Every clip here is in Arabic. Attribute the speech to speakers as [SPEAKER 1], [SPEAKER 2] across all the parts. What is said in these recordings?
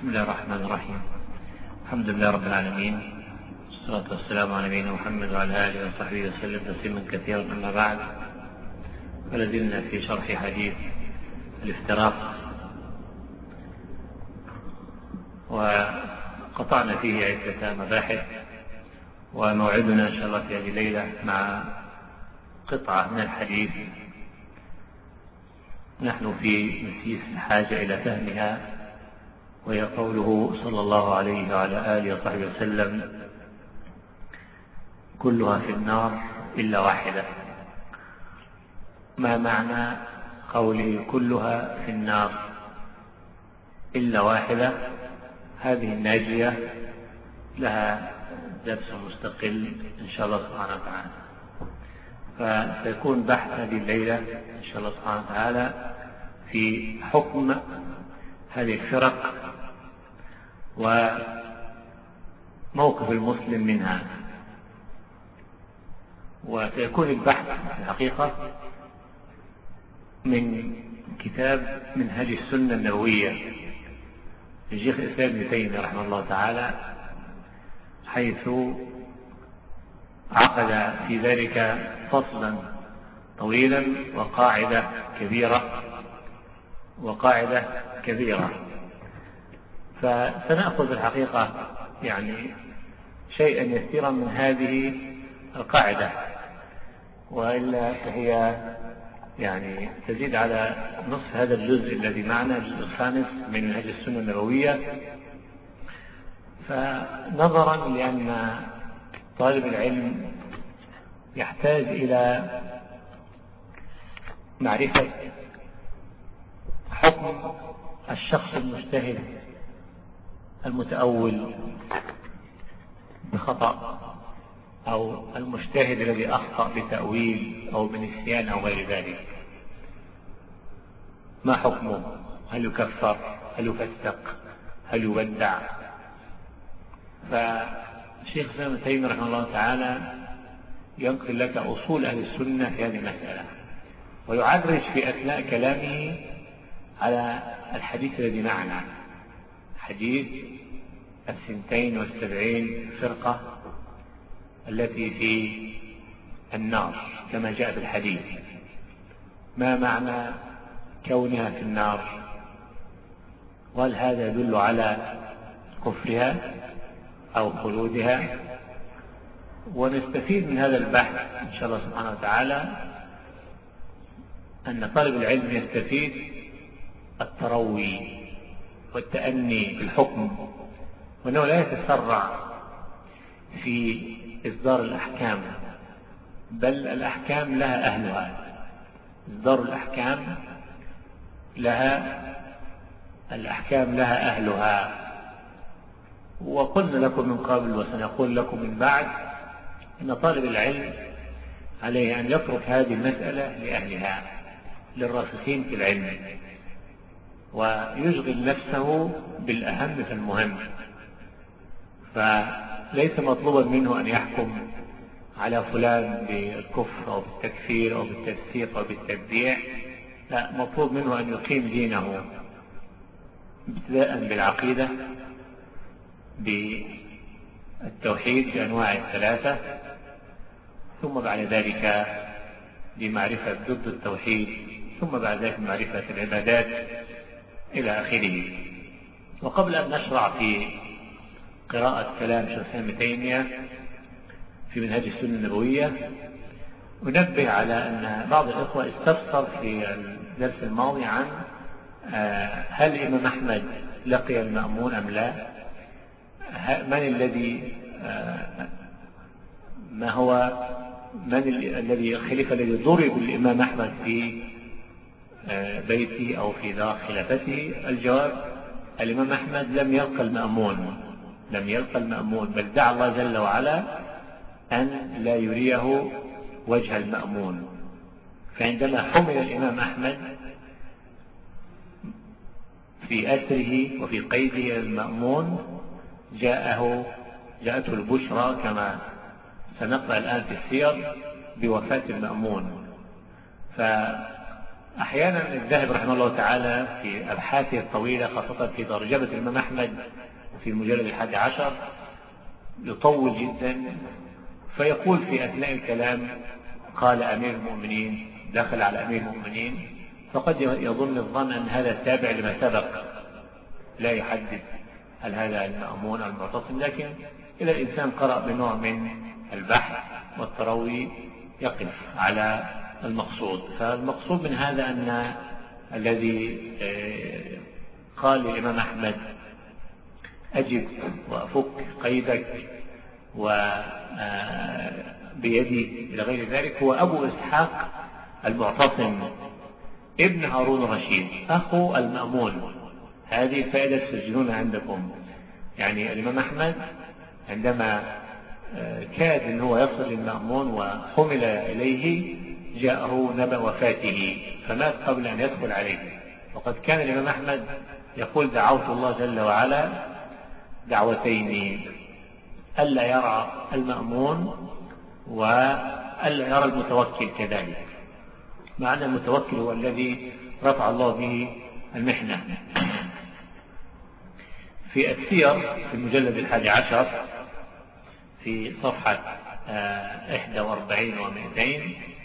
[SPEAKER 1] بسم الله الرحمن الرحيم. الحمد لله رب العالمين، والصلاة والسلام على نبينا محمد وعلى آله وصحبه وسلم تسليما كثيرا. أما بعد، فلازلنا في شرح حديث الافتراق، وقطعنا فيه عدة مباحث، وموعدنا إن شاء الله في هذه الليلة مع قطعة من الحديث نحن في مسيس الحاجة إلى فهمها، وهي قوله صلى الله عليه وعلى آله وصحبه وسلم: كلها في النار إلا واحدة. ما معنى قوله كلها في النار إلا واحدة؟ هذه الناجية لها درس مستقل إن شاء الله سبحانه وتعالى، فسيكون بحث هذه الليلة إن شاء الله سبحانه وتعالى في حكم هذه الفرق وموقف المسلم منها. وسيكون البحث في الحقيقة من كتاب منهج السنة النبوية لشيخ الإسلام ابن تيمية رحمه الله تعالى، حيث عقد في ذلك فصلا طويلا وقاعدة كبيرة. فسنأخذ الحقيقة شيئا يسيرا من هذه القاعدة، وإلا فهي تزيد على نصف هذا الجزء الذي معنا، الجزء الخامس من منهج السنة النبوية. فنظرا لأن طالب العلم يحتاج إلى معرفة حكم الشخص المجتهد المتأول بخطأ، أو المجتهد الذي أخطأ بتأويل أو بنسيان أو غير ذلك، ما حكمه؟ هل يكفر؟ هل يفسق؟ هل يبدع؟ فالشيخ الإسلام ابن تيمية رحمه الله تعالى ينقل لك أصول أهل السنة في هذه المسألة، ويعرج في أثناء كلامه على الحديث الذي معنا، حديث 72 فرقة التي في النار كما جاء في الحديث. ما معنى كونها في النار؟ وهل هذا يدل على كفرها أو خلودها؟ ونستفيد من هذا البحث إن شاء الله سبحانه وتعالى أن طالب العلم يستفيد التروي والتأني في الحكم، وأنه لا يتسرع في إصدار الأحكام، بل الأحكام لها أهلها. إصدار الأحكام لها أهلها. وقلنا لكم من قبل وسنقول لكم من بعد أن طالب العلم عليه أن يترك هذه المسألة لأهلها، للراسخين في العلم، ويشغل نفسه بالأهم فالمهم. فليس مطلوبا منه أن يحكم على فلان بالكفر أو بالتكفير أو بالتفسيق أو بالتبديع، لا، مطلوب منه أن يقيم دينه ابتداء بالعقيدة، بالتوحيد بأنواع الثلاثة، ثم بعد ذلك بمعرفة ضد التوحيد، ثم بعد ذلك معرفة العبادات إلى آخره. وقبل أن نشرع في قراءة كلام شيخ الإسلام ابن تيمية في منهج السنة النبوية، أنبه على أن بعض الإخوة استفسر في الدرس الماضي عن هل الإمام أحمد لقي المأمون أم لا؟ من الذي الخليفة الذي ضرب الإمام أحمد في بيته أو في دار خلافته؟ الجواب: الإمام أحمد لم يلقى المأمون، بل دعا الله جل وعلا أن لا يريه وجه المأمون. فعندما حمل الإمام أحمد في أسره وفي قيده المأمون، جاءته البشرى كما سنقرأ الآن في السير بوفاة المأمون. أحيانا الذهبي رحمه الله تعالى في أبحاثه الطويلة خاصة في ترجمة الإمام أحمد في المجلد 11 يطول جدا، فيقول في أثناء الكلام قال أمير المؤمنين، دخل على أمير المؤمنين، فقد يظن الظن أن هذا تابع لما سبق، لا يحدد هل هذا المأمون أو المعتصم، لكن إذا الإنسان قرأ بنوع من البحث والتروي يقف على المقصود. فالمقصود من هذا أن الذي قال للإمام أحمد أجب وأفك قيدك وبيدي إلى غير ذلك هو أبو إسحاق المعتصم ابن هارون الرشيد أخو المأمون. هذه فائدة تسجلون عندكم. يعني الإمام أحمد عندما كاد أن هو يصل للمأمون وحمل إليه جاءه نبأ وفاته فمات قبل أن يدخل عليه. وقد كان الإمام أحمد يقول دعوت الله جل وعلا دعوتين، ألا يرى المأمون وألا يرى المتوكل كذلك، مع أن المتوكل هو الذي رفع الله به المحنة. في السير في المجلد 11 في صفحة 41 و200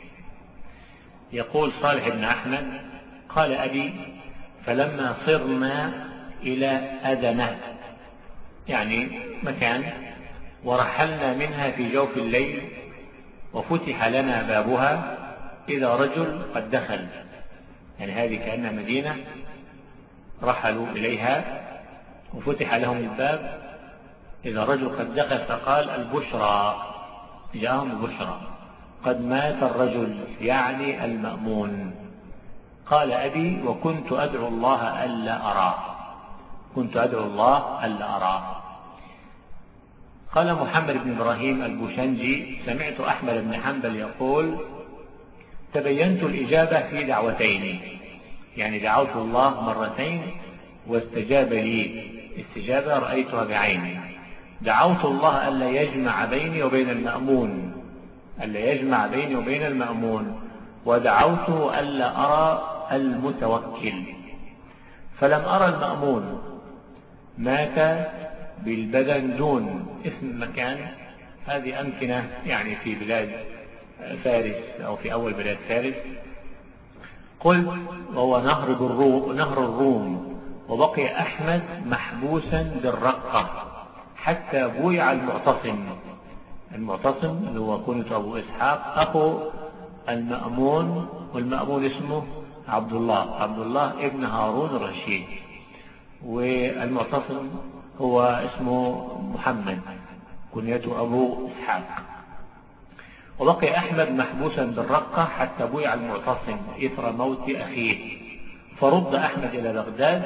[SPEAKER 1] يقول صالح بن أحمد قال أبي فلما صرنا إلى أدنة، يعني مكان، ورحلنا منها في جوف الليل وفتح لنا بابها إذا رجل قد دخل، يعني هذه كأنها مدينة رحلوا إليها وفتح لهم الباب إذا رجل قد دخل فقال البشرى، جاءهم البشرى قد مات الرجل يعني المأمون. قال أبي وكنت أدعو الله ألا أراه، كنت أدعو الله ألا أراه. قال محمد بن إبراهيم البوشنجي سمعت أحمد بن حنبل يقول تبينت الإجابة في دعوتين، يعني دعوت الله مرتين واستجاب لي استجابة رأيتها بعيني. دعوت الله ألا يجمع بيني وبين المأمون، ألا يجمع بيني وبين المأمون، ودعوته ألا أرى المتوكل فلم أرى المأمون، مات بالبدن دون اسم مكان. هذه أمكنة يعني في بلاد فارس أو في أول بلاد فارس. قلت وهو نهر الروم، وبقي أحمد محبوسا بالرقة حتى بويع المعتصم. المعتصم اللي هو كنت أبو إسحاق أخو المأمون، والمأمون اسمه عبد الله ابن هارون الرشيد، والمعتصم هو اسمه محمد كنيته أبو إسحاق. وبقي أحمد محبوسا بالرقة حتى بويع المعتصم إثر موت أخيه، فرد أحمد إلى بغداد.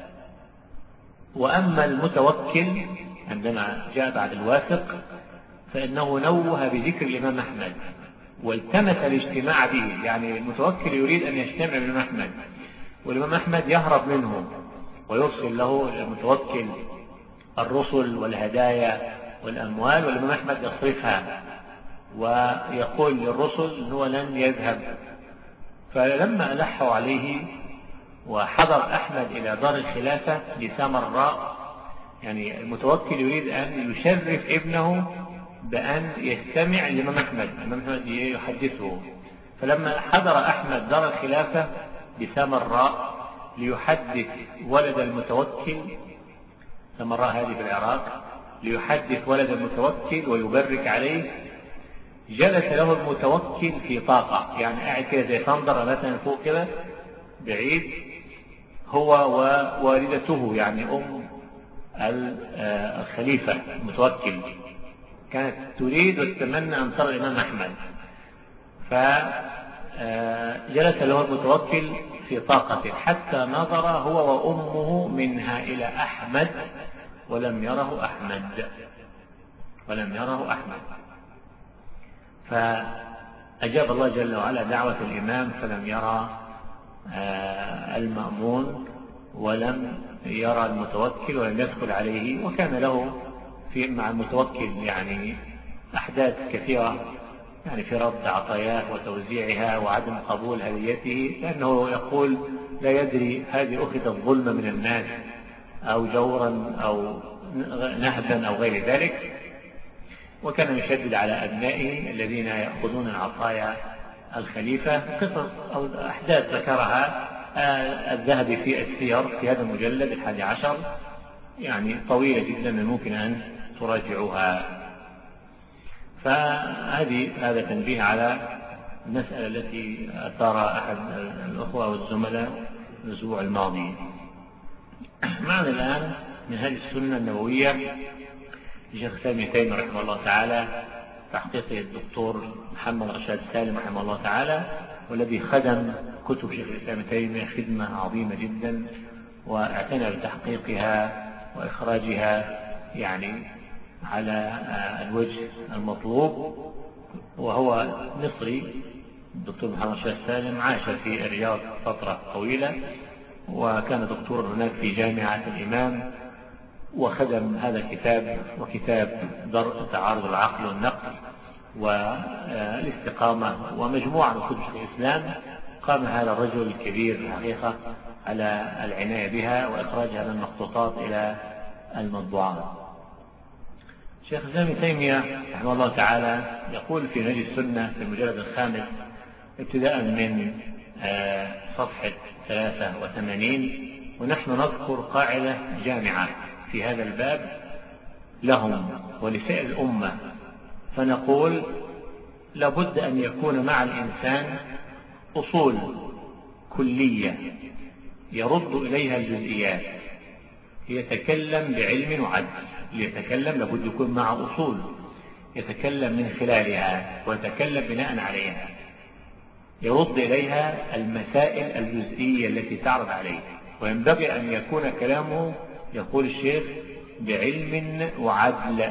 [SPEAKER 1] وأما المتوكل عندما جاء بعد الواثق فإنه نوه بذكر الإمام أحمد والتمس الاجتماع به، يعني المتوكل يريد أن يجتمع بالإمام أحمد والإمام أحمد يهرب منه ويرسل له المتوكل الرسل والهدايا والأموال، والإمام أحمد يصرفها ويقول للرسل أنه لن يذهب. فلما ألحوا عليه وحضر أحمد إلى دار الخلافة لسامراء، يعني المتوكل يريد أن يشرف ابنه بأن يستمع للإمام أحمد، الإمام أحمد يحدثه. فلما حضر أحمد دار الخلافة بسامراء ليحدث ولد المتوكل، سامراء هذه بالعراق، ليحدث ولد المتوكل ويبرك عليه، جلس له المتوكل في طاقة، يعني قاعد كده زي صندرة مثلا فوق كده بعيد، هو ووالدته يعني أم الخليفة المتوكل كانت تريد وتتمنى أن ترى الإمام أحمد، فجلس له المتوكل في طاقته حتى نظر هو وأمه منها إلى أحمد ولم يره أحمد. فأجاب الله جل وعلا دعوة الإمام فلم يرى المأمون ولم يرى المتوكل ولم يدخل عليه. وكان له مع المتوكل يعني أحداث كثيرة يعني في رد عطاياه وتوزيعها وعدم قبول هديته، لأنه يقول لا يدري هذه أخذت ظلما من الناس أو جورا أو نهبا أو غير ذلك. وكان يشدد على أبنائه الذين يأخذون العطايا الخليفة. قصص أو أحداث ذكرها الذهبي في السير في هذا المجلد 11، يعني طويلة جدا ممكن أن تراجعوها. هذا تنبيه على المسألة التي أثار أحد الأخوة والزملاء الأسبوع الماضي. معنا الآن من هذه السنة النبوية لشيخ الإسلام ابن تيمية رحمه الله تعالى، تحقيق الدكتور محمد رشاد سالم رحمه الله تعالى، والذي خدم كتب شيخ الإسلام ابن تيمية خدمة عظيمة جدا، واعتنى بتحقيقها وإخراجها يعني على الوجه المطلوب. وهو مصري الدكتور محمد رشاد سالم، عاش في الرياض فترة طويلة، وكان دكتور هناك في جامعة الإمام، وخدم هذا الكتاب وكتاب درء تعارض العقل والنقل والاستقامة ومجموعة من كتب الإسلام. قام هذا الرجل الكبير الحقيقة على العناية بها وإخراجها من المخطوطات إلى المطبوعات. شيخ الإسلام ابن تيمية رحمه الله تعالى يقول في نهج السنة في المجلد الخامس ابتداء من صفحة 83، ونحن نذكر قاعدة جامعة في هذا الباب لهم ولسائر الأمة، فنقول لابد أن يكون مع الإنسان أصول كلية يرد إليها الجزئيات، يتكلم بعلم وعدل. ليتكلم لابد يكون مع أصول يتكلم من خلالها ويتكلم بناء عليها، يرد إليها المسائل الجزئية التي تعرض عليه. وينبغي أن يكون كلامه، يقول الشيخ، بعلم وعدل.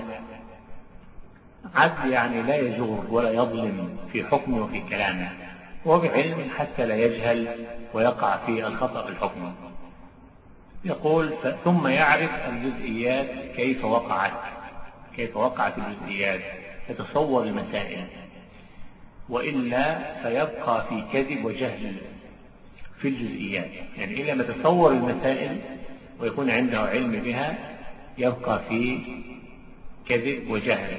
[SPEAKER 1] عدل يعني لا يجور ولا يظلم في حكمه وفي كلامه، وبعلم حتى لا يجهل ويقع في الخطأ في الحكم. يقول ثم يعرف الجزئيات كيف وقعت الجزئيات، يتصور المسائل، وإلا فيبقى في كذب وجهل في الجزئيات. يعني إلا ما تصور المسائل ويكون عنده علم بها يبقى في كذب وجهل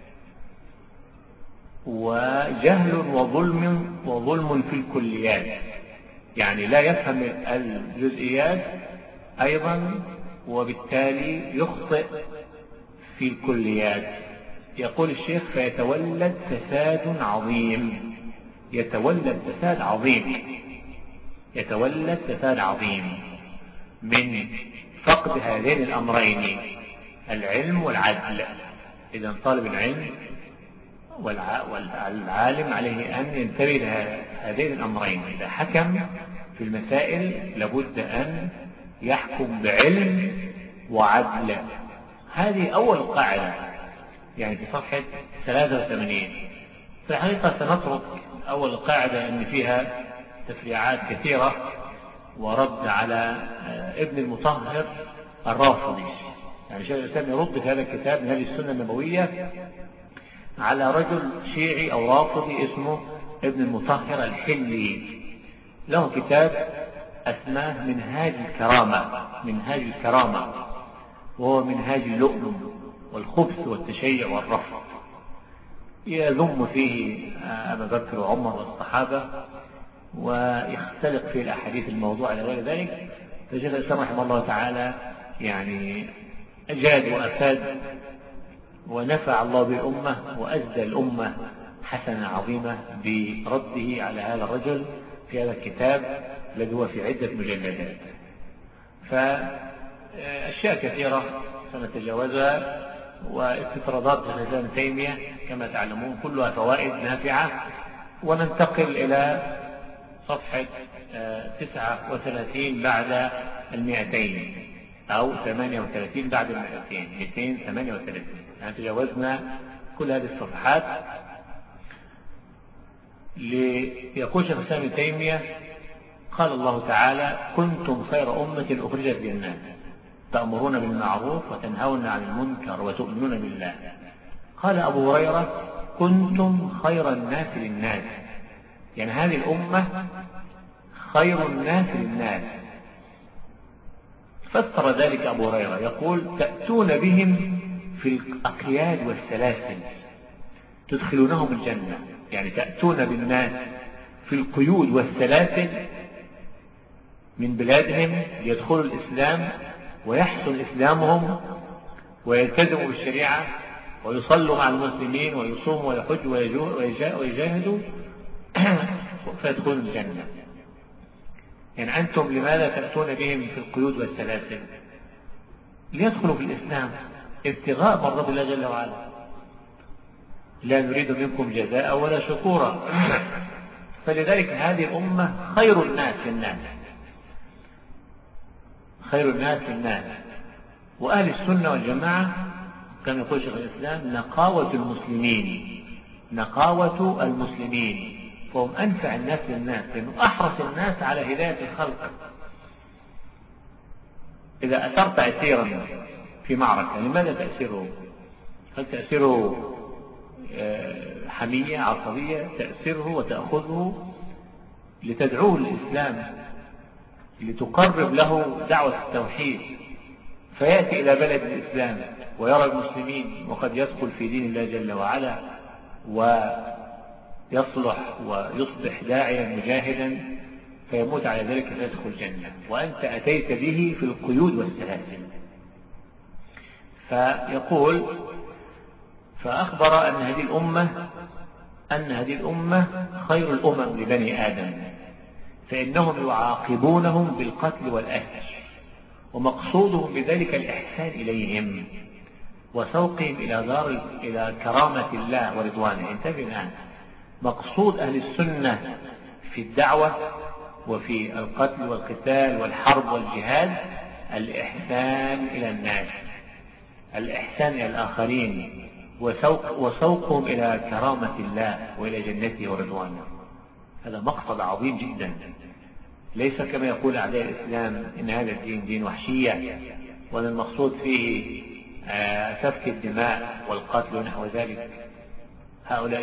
[SPEAKER 1] وجهل وظلم في الكليات، يعني لا يفهم الجزئيات أيضا وبالتالي يخطئ في الكليات. يقول الشيخ فيتولد فساد عظيم، يتولد فساد عظيم من فقد هذين الأمرين، العلم والعدل. إذا طالب العلم والعالم عليه أن ينتبه لهذين الأمرين. إذا حكم في المسائل لابد أن يحكم بعلم وعدل. هذه أول قاعدة يعني في صفحة 83. في الحقيقة سنترك أول قاعدة أن فيها تفريعات كثيرة ورد على ابن المطهر الرافضي. يعني شيخ الإسلام يرد في هذا الكتاب من هذه السنة النبوية على رجل شيعي أو رافضي اسمه ابن المطهر الحلي، له كتاب اسماه منهاج الكرامة، وهو منهاج اللؤم والخبث والتشيع والرفض. يذم فيه أبا بكر وعمر والصحابة ويختلق فيه الأحاديث الموضوع إلى غير ذلك. فشيخ الإسلام رحمه الله تعالى يعني أجاد وأفاد ونفع الله بالأمة وأزدى الأمة حسنة عظيمة برده على هذا الرجل في هذا الكتاب الذي هو في عدة مجلدات. فأشياء كثيرة سنتجاوزها، واستطرادات شيخ الإسلام ابن تيمية كما تعلمون كلها فوائد نافعة. وننتقل إلى صفحة 39 بعد 200 أو 38 بعد 238. يعني تجاوزنا كل هذه الصفحات. ليقول شيخ الإسلام ابن تيمية قال الله تعالى كنتم خير أمة أخرجت للناس تأمرون بالمعروف وتنهون عن المنكر وتؤمنون بالله. قال أبو هريرة كنتم خير الناس للناس. يعني هذه الأمة خير الناس للناس. فسر ذلك أبو هريرة يقول تأتون بهم في الأقياد والسلاسل تدخلونهم الجنة. يعني تأتون بالناس في القيود والسلاسل من بلادهم ليدخلوا الإسلام ويحسن إسلامهم ويلتزموا بالشريعة ويصلوا مع المسلمين ويصوموا ويحجوا ويجاهدوا فيدخلوا الجنة. يعني أنتم لماذا تأتون بهم في القيود والسلاسل؟ ليدخلوا في الإسلام ابتغاء مرضات الله جل وعلا، لا نريد منكم جزاء ولا شكورا. فلذلك هذه الأمة خير الناس للناس، خير الناس للناس. وأهل السنة والجماعة كما يقول شيخ الإسلام نقاوة المسلمين، نقاوة المسلمين، فهم أنفع الناس للناس لأنه أحرص الناس على هداية الخلق. إذا أثرت أسيرا في معركة لماذا تأسره؟ هل تأسره حمية عصبية؟ تأسره وتأخذه لتدعوه للإسلام، لتقرب له دعوة التوحيد، فيأتي إلى بلد الإسلام ويرى المسلمين وقد يدخل في دين الله جل وعلا ويصلح ويصبح داعيا مجاهدا فيموت على ذلك فيدخل الجنة، وأنت أتيت به في القيود والسلاسل. فيقول فأخبر أن هذه الأمة خير الأمم لبني آدم، فإنهم يعاقبونهم بالقتل والأسر، ومقصودهم بذلك الإحسان إليهم وسوقهم إلى كرامة الله ورضوانه. انتبه الآن، مقصود أهل السنة في الدعوة وفي القتل والقتال والحرب والجهاد الإحسان إلى الناس، الإحسان إلى الآخرين، وسوقهم إلى كرامة الله وإلى جنته ورضوانه. هذا مقصد عظيم جدا، ليس كما يقول أعداء الإسلام إن هذا الدين دين وحشية وأن المقصود فيه سفك الدماء والقتل ونحو ذلك. هؤلاء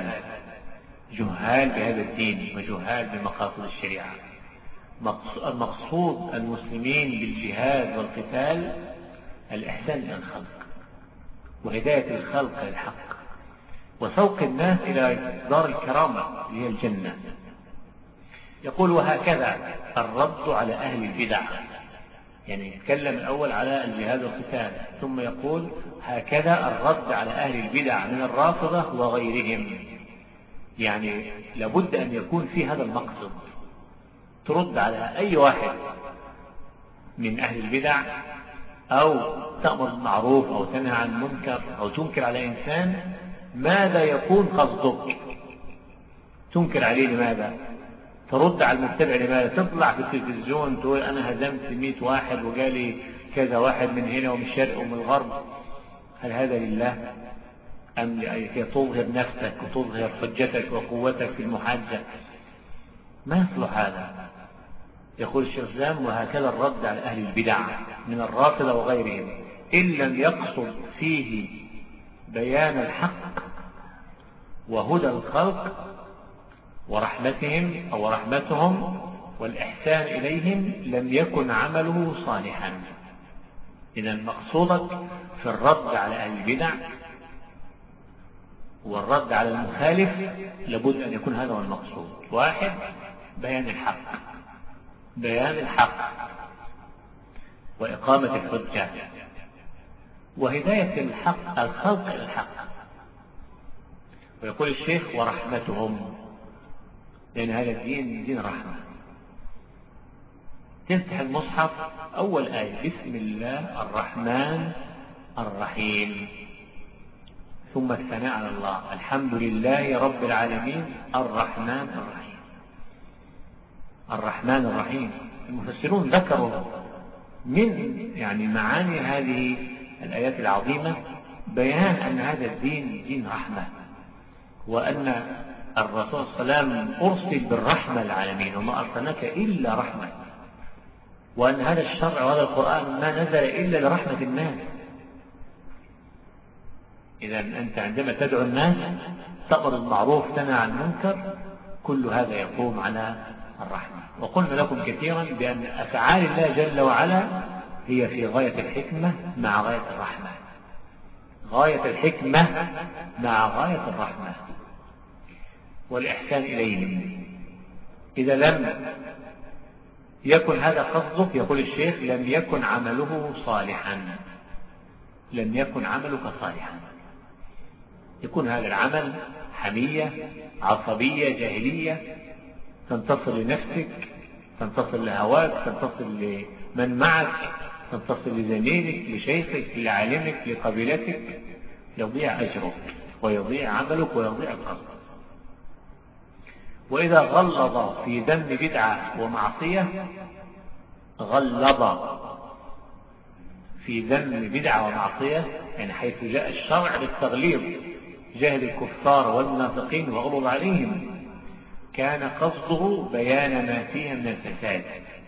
[SPEAKER 1] جهال بهذا الدين وجهال بمقاصد الشريعة. المقصود المسلمين بالجهاد والقتال الإحسان إلى الخلق وهداية الخلق للحق وسوق الناس إلى دار الكرامة اللي هي الجنة. يقول وهكذا الرد على أهل البدع، يعني يتكلم الأول على الجهاد والقتال ثم يقول هكذا الرد على أهل البدع من الرافضة وغيرهم. يعني لابد أن يكون في هذا المقصد، ترد على أي واحد من أهل البدع أو تأمر بالمعروف أو تنهى عن المنكر أو تنكر على إنسان، ماذا يكون قصدك؟ تنكر عليه لماذا؟ ترد على المتبع لماذا؟ تطلع في التلفزيون تقول أنا هزمت 100 واحد وقالي كذا واحد من هنا ومن الشرق ومن الغرب، هل هذا لله أم لكي تظهر نفسك وتظهر حجتك وقوتك في المحاجة؟ ما يصلح هذا. يقول الشيخ الإسلام وهكذا الرد على أهل البدع من الرافضة وغيرهم إن لم يقصد فيه بيان الحق وهدى الخلق ورحمتهم أو رحمتهم والإحسان إليهم لم يكن عمله صالحا. إذا مقصودك في الرد على أهل البدع والرد على المخالف لابد أن يكون هذا هو المقصود. واحد، بيان الحق وإقامة الحجة وهداية الخلق إلى الحق. ويقول الشيخ ورحمتهم، لأن هذا الدين دين رحمة. تفتح المصحف أول آية بسم الله الرحمن الرحيم، ثم الثناء على الله الحمد لله رب العالمين الرحمن الرحيم. المفسرون ذكروا من معاني هذه الآيات العظيمة بيان أن هذا الدين دين رحمة، وأن الرسول صلى الله عليه وسلم أرسل بالرحمة للعالمين وما أرسلناك إلا رحمة، وأن هذا الشرع وهذا القرآن ما نزل إلا لرحمة الناس. إذا أنت عندما تدعو الناس تأمر بالمعروف تنهى عن المنكر، كل هذا يقوم على الرحمة. وقلنا لكم كثيرا بأن أفعال الله جل وعلا هي في غاية الحكمة مع غاية الرحمة، غاية الحكمة مع غاية الرحمة والإحسان إليهم. إذا لم يكن هذا قصدك، يقول الشيخ، لم يكن عمله صالحا، لم يكن عملك صالحا. يكون هذا العمل حمية، عصبية، جاهلية، تنتصر لنفسك، تنتصر لهواك، تنتصر لمن معك، تنتصر لزميلك، لشيخك، لعالمك، لقبيلتك، يضيع أجرك ويضيع عملك ويضيع قصدك. وإذا غلظ في ذم بدعة ومعصية، غلظ في ذم بدعة ومعصية، يعني حيث جاء الشرع للتغليظ، جاهد الكفار والمنافقين واغلظ عليهم، كان قصده بيان ما فيها من الفساد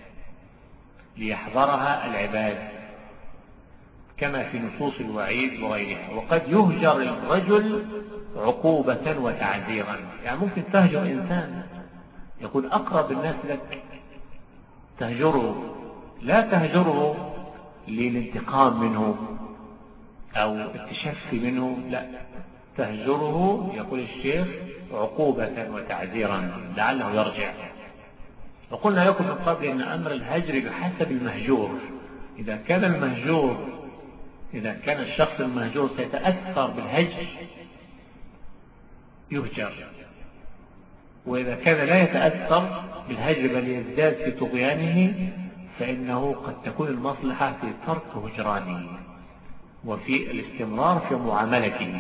[SPEAKER 1] ليحذرها العباد، كما في نصوص الوعيد وغيرها. وقد يهجر الرجل عقوبة وتعذيرا، يعني ممكن تهجر إنسان يكون أقرب الناس لك، تهجره، لا تهجره للانتقام منه أو التشفي منه، لا، تهجره، يقول الشيخ، عقوبة وتعذيرا لعله يرجع. وقلنا لكم من قبل أن أمر الهجر بحسب المهجور. إذا كان الشخص المهجور سيتأثر بالهجر يهجر، وإذا كان لا يتأثر بالهجر بل يزداد في طغيانه فإنه قد تكون المصلحة في ترك هجرانه وفي الاستمرار في معاملته.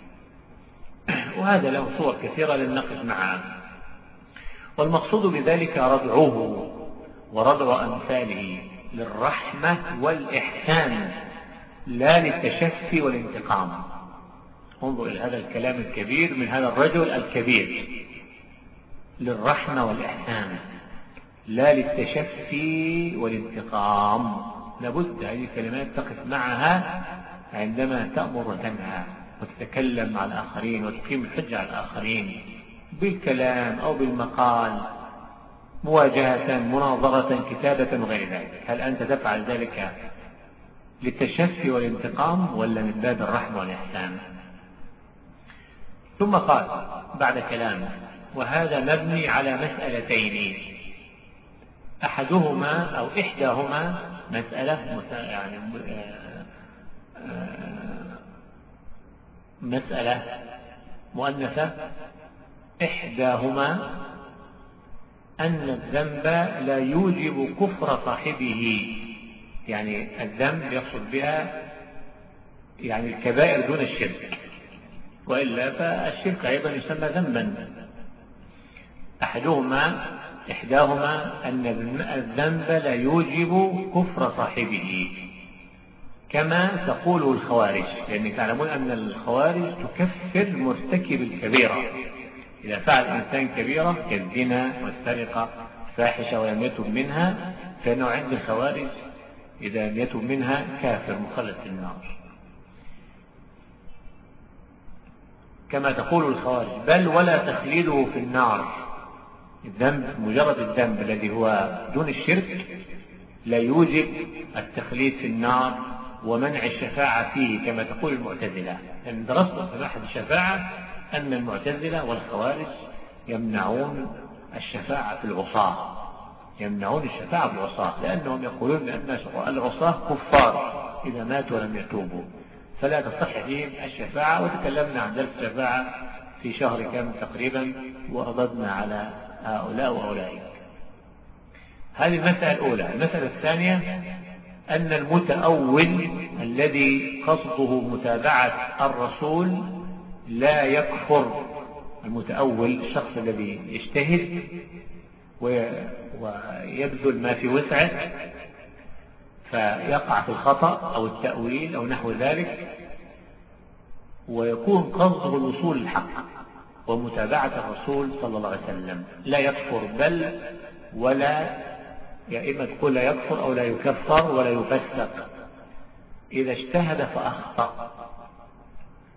[SPEAKER 1] وهذا له صور كثيرة لنناقش معها. والمقصود بذلك ردعه وردع أمثاله للرحمة والإحسان، لا للتشفي والانتقام. انظر إلى هذا الكلام الكبير من هذا الرجل الكبير، للرحمة والإحسان لا للتشفي والانتقام. لابد هذه الكلمات تقف معها عندما تأمر وتنهى وتتكلم مع الآخرين وتقيم الحجة على الآخرين بالكلام أو بالمقال، مواجهة، مناظرة، كتابة وغير ذلك. هل أنت تفعل ذلك للتشفي والانتقام ولا من باب الرحمة والإحسان؟ ثم قال بعد كلام: وهذا مبني على مسألتين، أحدهما أو إحداهما مسألة مسألة مؤنثة، إحداهما أن الذنب لا يوجب كفر صاحبه، يعني الذنب يقصد بها يعني الكبائر دون الشرك، وإلا فالشرك أيضا يسمى ذنبا. إحداهما أن الذنب لا يوجب كفر صاحبه كما تقوله الخوارج، لأن تعلمون أن الخوارج تكفر مرتكب الكبيرة. إذا فعل إنسان كبيرة كالزنا والسرقة فاحشة ولم يتب منها، فإنه عند الخوارج إذا لم يتب منها كافر مخلد في النار كما تقول الخوارج، بل ولا تخليده في النار. الذنب، مجرد الذنب الذي هو دون الشرك لا يوجب التخليد في النار ومنع الشفاعة فيه كما تقول المعتزلة. لأن درسنا في بحث الشفاعة أن المعتزلة والخوارج يمنعون الشفاعة في العصاة، يمنعون الشفاعة في العصاة، لأنهم يقولون بأن العصاة كفار إذا ماتوا ولم يتوبوا، فلا تصح فيهم الشفاعة. وتكلمنا عن درس الشفاعة في شهر كامل تقريبا، وأضدنا على هؤلاء وأولئك. هذه المسألة الأولى. المسألة الثانية أن المتأول الذي قصده متابعة الرسول لا يكفر. المتأول الشخص الذي يجتهد ويبذل ما في وسعه فيقع في الخطأ أو التأويل أو نحو ذلك، ويكون قصده الوصول للحق ومتابعة الرسول صلى الله عليه وسلم، لا يكفر، بل ولا، يا إما تقول لا يكفر أو لا يكفر ولا يفسق إذا اجتهد فأخطأ.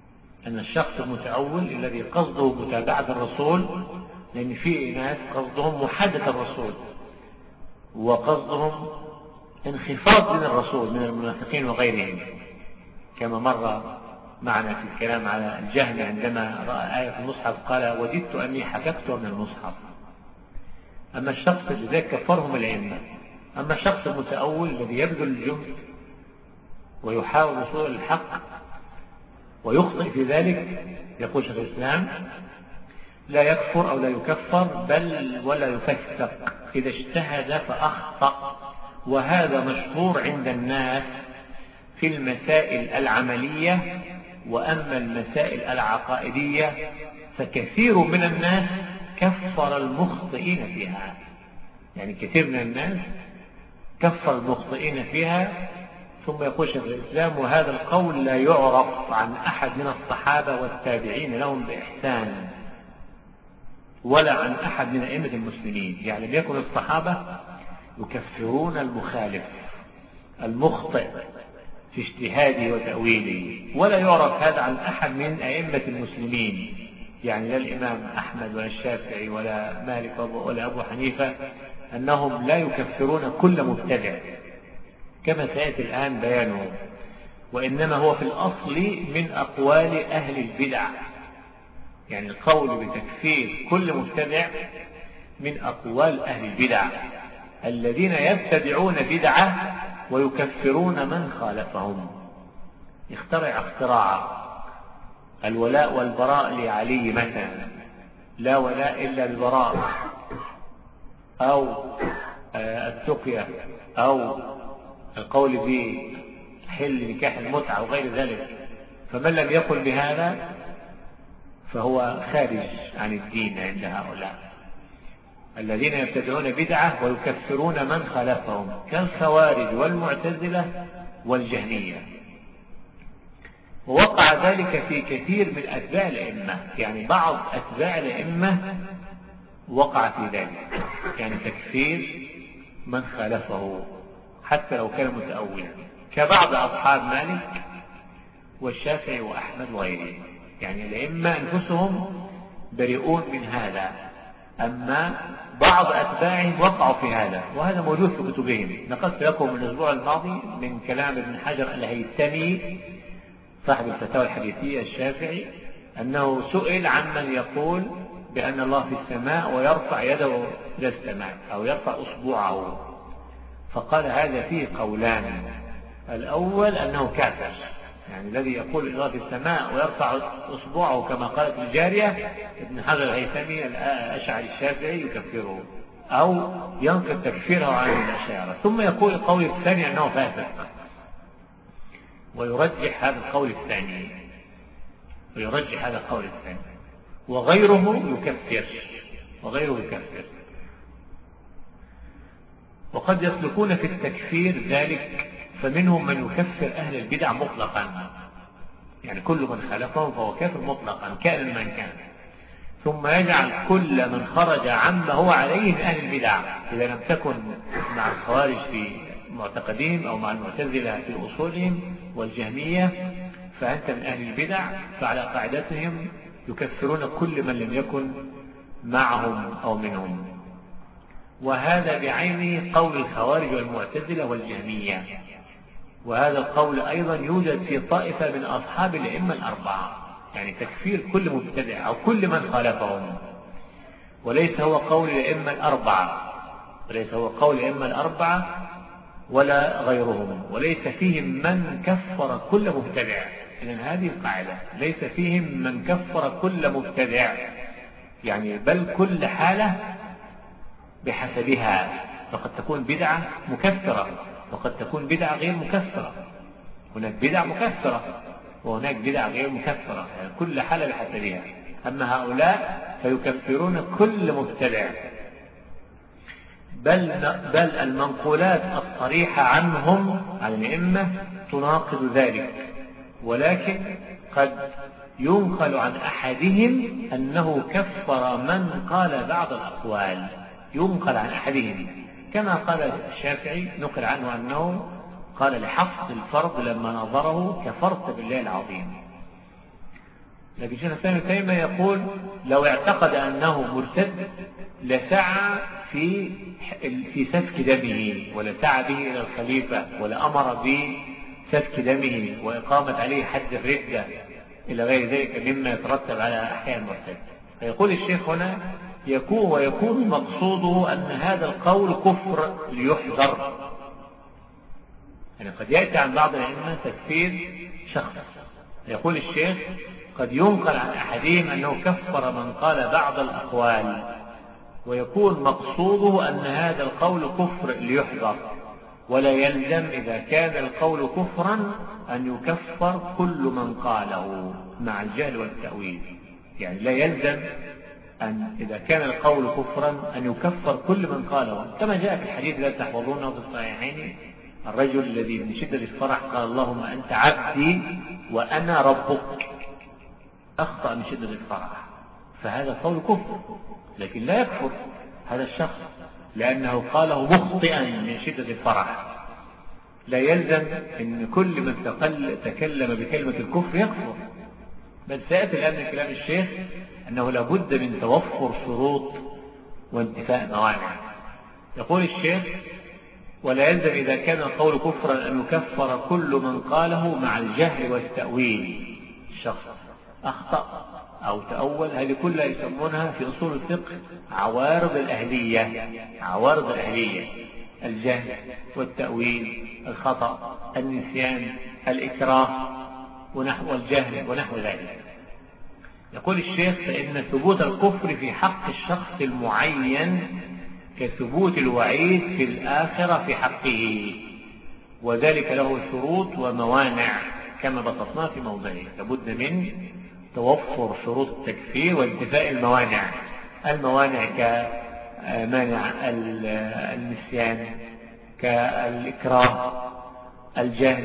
[SPEAKER 1] أن الشخص المتأول الذي قصده متابعة الرسول، لأن في ناس قصدهم محادثة الرسول وقصدهم انخفاض من الرسول من المنافقين وغيرهم، كما مر معنا في الكلام على الجهم عندما رأى آية في المصحف قال وددت أني حككت من المصحف. أما الشخص الذي كفرهم الأئمة. أما الشخص المتأول الذي يبذل الجهد ويحاول وصول الحق ويخطئ في ذلك، يقول شيخ الإسلام لا يكفر أو لا يكفر بل ولا يفسق إذا اجتهد فأخطأ. وهذا مشهور عند الناس في المسائل العملية. وأما المسائل العقائدية فكثير من الناس كفر المخطئين فيها، يعني كثير من الناس كفر المخطئين فيها. ثم يقول شيخ الإسلام وهذا القول لا يعرف عن أحد من الصحابة والتابعين لهم بإحسان ولا عن أحد من أئمة المسلمين. يعني لم يكن الصحابة يكفرون المخالف المخطئ في اجتهاده وتأويله، ولا يعرف هذا عن أحد من أئمة المسلمين، يعني لا الإمام أحمد ولا الشافعي ولا مالك ولا أبو حنيفة أنهم لا يكفرون كل مبتدع كما سيأتي الآن بيانه، وإنما هو في الأصل من أقوال أهل البدع. يعني القول بتكفير كل مبتدع من أقوال أهل البدع الذين يبتدعون بدعة ويكفرون من خالفهم. يخترع اختراعا الولاء والبراء لعلي مثلا، لا ولاء إلا ببراء، أو التقية، أو القول بحل نكاح المتعة وغير ذلك. فمن لم يقل بهذا فهو خارج عن الدين عند هؤلاء الذين يبتدعون بدعة ويكفرون من خالفهم كالخوارج والمعتزلة والجهمية. ووقع ذلك في كثير من أتباع الأئمة، يعني بعض أتباع الأئمة وقع في ذلك، يعني تكفير من خالفه حتى لو كان متأولا، كبعض أصحاب مالك والشافعي وأحمد وغيرهم. يعني الأئمة أنفسهم بريئون من هذا، أما بعض أتباعهم وقعوا في هذا، وهذا موجود في كتبهم. نقلت لكم من الأسبوع الماضي من كلام ابن حجر الهيثمي صاحب الفتاوى الحديثية الشافعي أنه سئل عمن يقول بأن الله في السماء ويرفع يده إلى السماء أو يرفع أصبعه، فقال هذا فيه قولان. الأول أنه كافر، يعني الذي يقول الله في السماء ويرفع أصبعه كما قالت الجارية ابن حجر الهيثمي الأشعري الشافعي يكفره أو ينقل تكفيره عن الأشاعرة. ثم يقول القول الثاني أنه فاسق، ويرجح هذا القول الثاني، وغيره يكفر. وقد يسلكون في التكفير ذلك، فمنهم من يكفر أهل البدع مطلقا، يعني كل من خالفهم فهو كافر مطلقا كائن من كان، ثم يجعل كل من خرج عما هو عليه من أهل البدع، إذا لم تكن مع الخوارج في معتقدهم أو مع المعتزلة في أصولهم والجهمية فأنت من أهل البدع، فعلى قاعدتهم يكفرون كل من لم يكن معهم أو منهم. وهذا بعينه قول الخوارج والمعتزلة والجهمية، وهذا القول أيضا يوجد في طائفة من أصحاب الأئمة الأربعة، يعني تكفير كل مبتدع أو كل من خالفهم، وليس هو قول الأئمة الأربعة ولا غيرهم، وليس فيهم من كفر كل مبتدع. إذن هذه القاعدة، ليس فيهم من كفر كل مبتدع، يعني بل كل حالة بحسبها، فقد تكون بدعة مكفرة وقد تكون بدعة غير مكفرة، هناك بدعة مكفرة وهناك بدعة غير مكفرة، يعني كل حالة بحسبها. أما هؤلاء فيكفرون كل مبتدع، بل المنقولات الصريحة عنهم عن الأئمة تناقض ذلك، ولكن قد ينقل عن أحدهم أنه كفر من قال بعض الأقوال، ينقل عن أحدهم، كما قال الشافعي نقل عنه أنه قال لحفص الفرض لما نظره كفرت بالله العظيم. لكن شيخ الإسلام ابن تيمية يقول لو اعتقد أنه مرتد لسعى في سفك دمه، ولسعى به إلى الخليفة، ولأمر بسفك دمه وإقامة عليه حد الردة إلى غير ذلك مما يترتب على أحياء المرتد. فيقول الشيخ هنا ويكون مقصوده أن هذا القول كفر ليحذر. يعني قد يأتي عن بعض العلماء تكفير شخص، يقول الشيخ قد ينقل عن أحدهم أنه كفر من قال بعض الأقوال، ويكون مقصوده أن هذا القول كفر ليحذر، ولا يلزم إذا كان القول كفرا أن يكفر كل من قاله مع الجهل والتأويل. يعني لا يلزم أن إذا كان القول كفرا أن يكفر كل من قاله، كما جاء في الحديث الذي تحفظونه في الصحيحين الرجل الذي من شدة الفرح قال اللهم أنت عبدي وأنا ربك، أخطأ من شدة الفرح، فهذا قول كفر، لكن لا يكفر هذا الشخص لأنه قاله مخطئا من شدة الفرح. لا يلزم أن كل من تكلم بكلمة الكفر يكفر، بل سيأتي الآن من كلام الشيخ أنه لابد من توفر شروط وانتفاء موانع. يقول الشيخ ولا يلزم إذا كان القول كفرا أن يكفر كل من قاله مع الجهل والتأويل. الشخص أخطأ أو تأول، هذه كلها يسمونها في أصول الفقه عوارض الأهلية. عوارض الأهلية الجهل والتأويل، الخطأ، النسيان، الإكراه ونحو الجهل ونحو ذلك. يقول الشيخ فإن ثبوت الكفر في حق الشخص المعين كثبوت الوعيد في الآخرة في حقه، وذلك له شروط وموانع كما بسطنا في موضعه. لابد من توفر شروط التكفير وانتفاء الموانع. الموانع كمانع النسيان، كالإكراه، الجهل.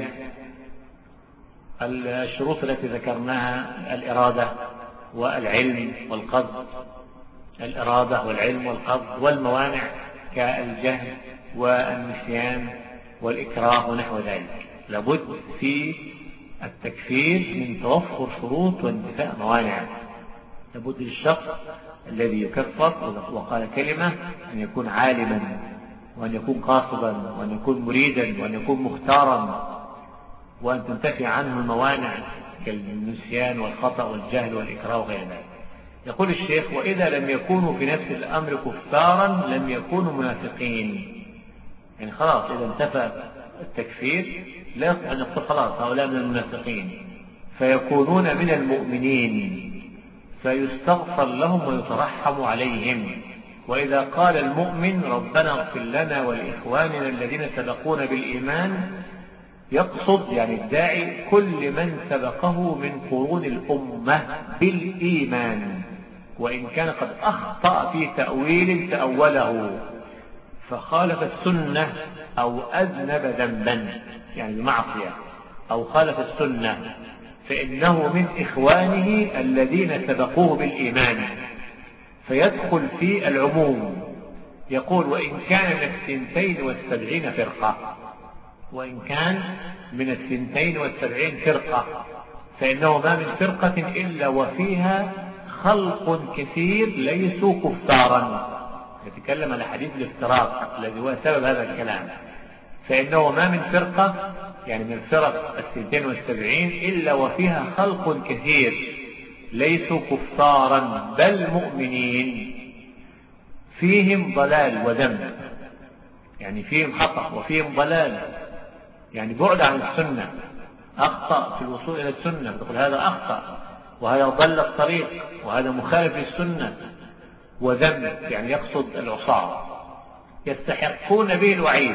[SPEAKER 1] الشروط التي ذكرناها الإرادة والعلم والقصد، الإرادة والعلم والقصد، والموانع كالجهل والنسيان والإكراه ونحو ذلك. لابد في التكفير من توفر شروط وانتفاء موانع. لابد للشخص الذي يكفر وقال كلمة أن يكون عالما، وأن يكون قاصدا، وأن يكون مريدا، وأن يكون مختارا، وأن تنتفي عنه الموانع كالنسيان والخطأ والجهل والإكراه وغير ذلك. يقول الشيخ وإذا لم يكونوا في نفس الأمر كفارا لم يكونوا منافقين. يعني خلاص إذا انتفى التكفير لا يصح أن يقول خلاص هؤلاء من المنافقين، فيكونون من المؤمنين فيستغفر لهم ويترحم عليهم. وإذا قال المؤمن ربنا اغفر لنا ولإخواننا الذين سبقونا بالإيمان يقصد يعني الداعي كل من سبقه من قرون الأمة بالإيمان، وإن كان قد أخطأ في تأويل تأوله فخالف السنة أو أذنب ذنبا يعني بمعصية أو خالف السنة، فإنه من إخوانه الذين سبقوه بالإيمان فيدخل في العموم. يقول وإن كان من 72 فرقة، وإن كان من 72 فرقة فإنه ما من فرقة إلا وفيها خلق كثير ليسوا كفارا. يتكلم على حديث الافتراق الذي هو سبب هذا الكلام. فإنه ما من فرقة يعني من فرق 72 إلا وفيها خلق كثير ليسوا كفارا بل مؤمنين، فيهم ضلال وذنب، يعني فيهم خطأ وفيهم ضلال، يعني بعد عن السنة، أخطأ في الوصول إلى السنة تقول هذا أخطأ وهذا ضل الطريق وهذا مخالف للسنة، وذنب يعني يقصد العصاة يستحقون به الوعيد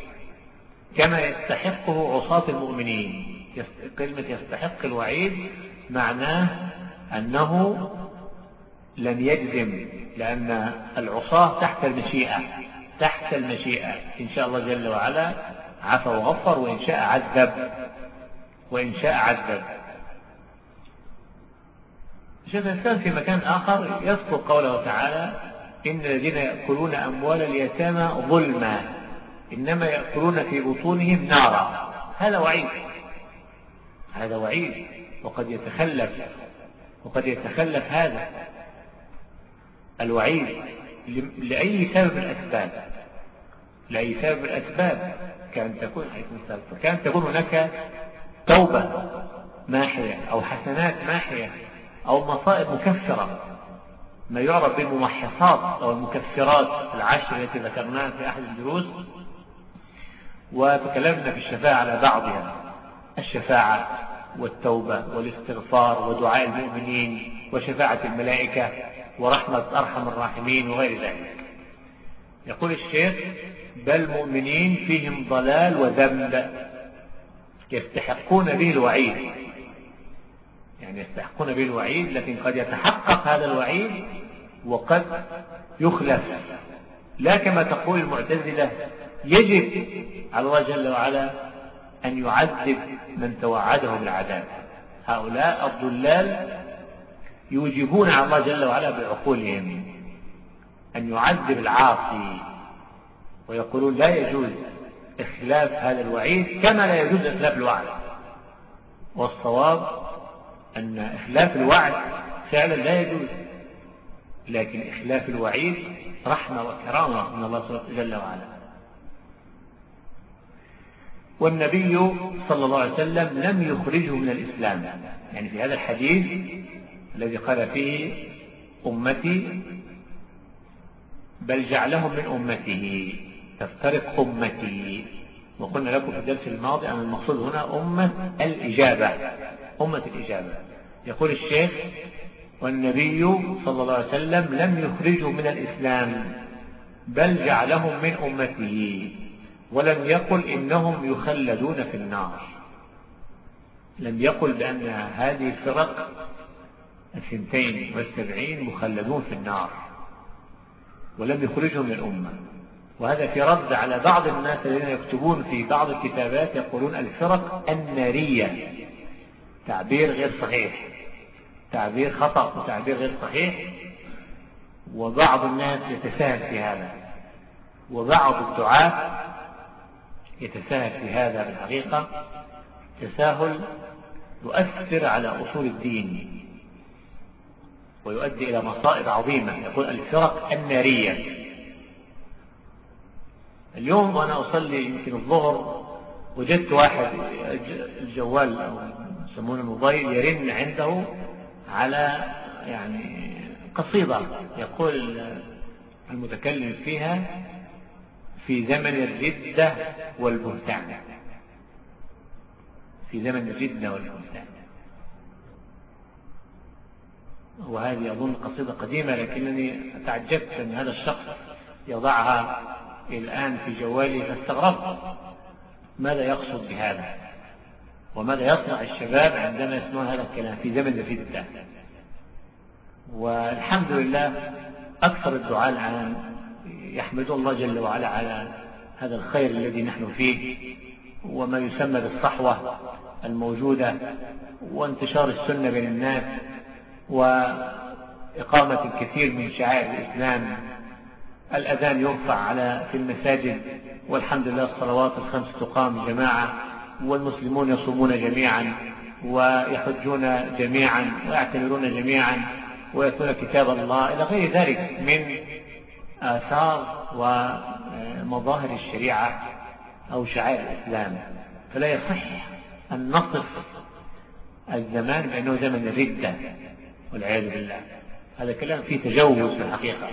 [SPEAKER 1] كما يستحقه عصاة المؤمنين. كلمة يستحق الوعيد معناه أنه لم يجزم، لأن العصاة تحت المشيئة، تحت المشيئة، إن شاء الله جل وعلا عفى وغفر، وإن شاء عذب، وإن شاء عذب. شيخ الإسلام في مكان آخر يذكر قوله تعالى إن الذين يأكلون أموال اليتامى ظلما إنما يأكلون في بطونهم نارا. هذا وعيد، هذا وعيد، وقد يتخلف وقد يتخلف هذا الوعيد لأي سبب من الأسباب، لأي سبب من الأسباب، كان تكون هناك توبة ماحية أو حسنات ماحية أو مصائب مكفرة، ما يعرف بالممحصات أو المكفرات العشر التي ذكرناها في أحد الدروس، وتكلمنا في الشفاعة على بعضها، الشفاعة والتوبة والاستغفار ودعاء المؤمنين وشفاعة الملائكة ورحمة أرحم الراحمين وغير ذلك. يقول الشيخ: بل المؤمنين فيهم ضلال وذنب يستحقون به الوعيد، يعني يستحقون به الوعيد، لكن قد يتحقق هذا الوعيد وقد يخلف، لا كما تقول المعتزلة يجب على الله جل وعلا أن يعذب من توعده بالعذاب. هؤلاء الضلال يوجبون على الله جل وعلا بعقولهم أن يعذب العاصي، ويقولون لا يجوز إخلاف هذا الوعيد كما لا يجوز إخلاف الوعد. والصواب أن إخلاف الوعد فعلا لا يجوز، لكن إخلاف الوعيد رحمة وكرامة من الله جل وعلا. والنبي صلى الله عليه وسلم لم يخرجه من الإسلام، يعني في هذا الحديث الذي قال فيه أمتي بل جعلهم من أمته تفترق أمتي. وقلنا لكم في الدرس الماضي أن المقصود هنا أمة الإجابة، أمة الإجابة. يقول الشيخ: والنبي صلى الله عليه وسلم لم يخرجه من الإسلام بل جعلهم من أمته، ولم يقل إنهم يخلدون في النار. لم يقل بأن هذه الفرق 72 مخلدون في النار، ولم يخرجهم من الأمة. وهذا في رد على بعض الناس الذين يكتبون في بعض الكتابات يقولون الفرق النارية، تعبير غير صحيح، تعبير خطأ وتعبير غير صحيح، وبعض الناس يتساهل في هذا، وبعض الدعاة يتساهل في هذا بالحقيقة تساهل يؤثر على أصول الدين ويؤدي إلى مصائب عظيمة. يقول الفرق النارية. اليوم وأنا أصلي يمكن الظهر وجدت واحد الجوال أو يسمونه الموبايل يرن عنده على يعني قصيدة يقول المتكلم فيها: في زمن الردة والبهتان، في زمن الردة والبهتان. وهذه أظن قصيدة قديمة، لكنني تعجبت أن هذا الشخص يضعها الآن في جوالي، فاستغربت ماذا يقصد بهذا، وماذا يصنع الشباب عندما يسمعون هذا الكلام في زمن الردة. والحمد لله أكثر الدعاء الآن يحمدون الله جل وعلا على هذا الخير الذي نحن فيه، وما يسمى بالصحوة الموجودة، وانتشار السنة بين الناس، وإقامة الكثير من شعائر الإسلام. الأذان يرفع في المساجد، والحمد لله الصلوات الخمس تقام جماعة، والمسلمون يصومون جميعا ويحجون جميعا ويعتمرون جميعا ويتلون كتاب الله إلى غير ذلك من آثار ومظاهر الشريعة أو شعائر الإسلام. فلا يصح أن نصف الزمان بأنه زمن الردة والعياذ بالله. هذا كلام فيه تجوز في الحقيقة،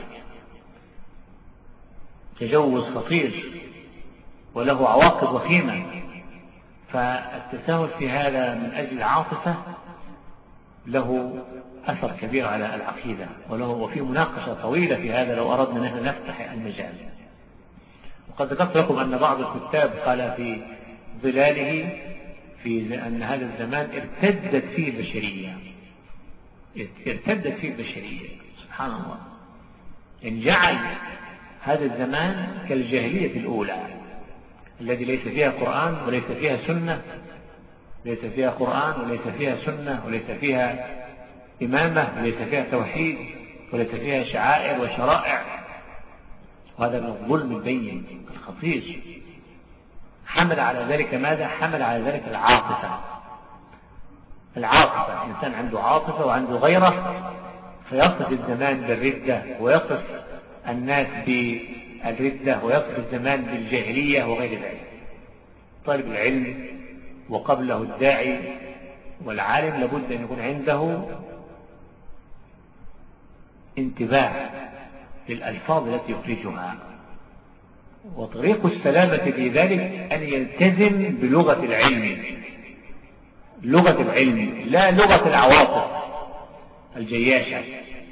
[SPEAKER 1] تجوز خطير وله عواقب وخيمة. فالتساهل في هذا من أجل العاطفة له أثر كبير على العقيدة، وفي مناقشة طويلة في هذا لو أردنا نحن نفتح المجال. وقد ذكرت لكم أن بعض الكتاب قال في ظلاله في أن هذا الزمان ارتدت فيه البشرية، ارتدت فيه البشرية، سبحان الله. إن جعل هذا الزمان كالجاهلية الأولى الذي ليس فيها قرآن وليس فيها سنة، ليس فيها قرآن وليس فيها سنة وليس فيها إمامة وليس فيها توحيد وليس فيها شعائر وشرائع. وهذا من الظلم البين الخطير. حمل على ذلك ماذا؟ حمل على ذلك العاطفة، العاطفة، الإنسان عنده عاطفة وعنده غيرة، فيصف الزمان بالردة ويصف الناس بالردة ويصف الزمان بالجاهلية وغير ذلك. طالب العلم وقبله الداعي والعالم لابد أن يكون عنده انتباه للألفاظ التي يخرجها، وطريق السلامة في ذلك أن يلتزم بلغة العلم، لغة العلم لا لغة العواطف الجياشة.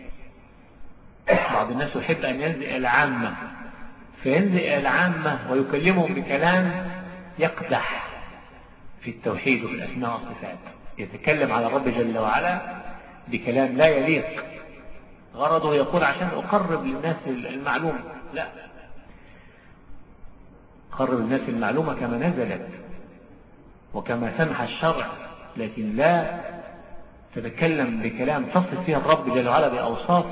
[SPEAKER 1] بعض الناس يحب أن ينزل إلى العامة، فينزل إلى العامة ويكلمهم بكلام يقدح في التوحيد وفي الأسماء والصفات، يتكلم على الرب جل وعلا بكلام لا يليق، غرضه يقول عشان أقرب للناس المعلومة. لا، قرب الناس المعلومة كما نزلت وكما سمح الشرع، لكن لا تتكلم بكلام تصف فيها الرب جل وعلا بأوصاف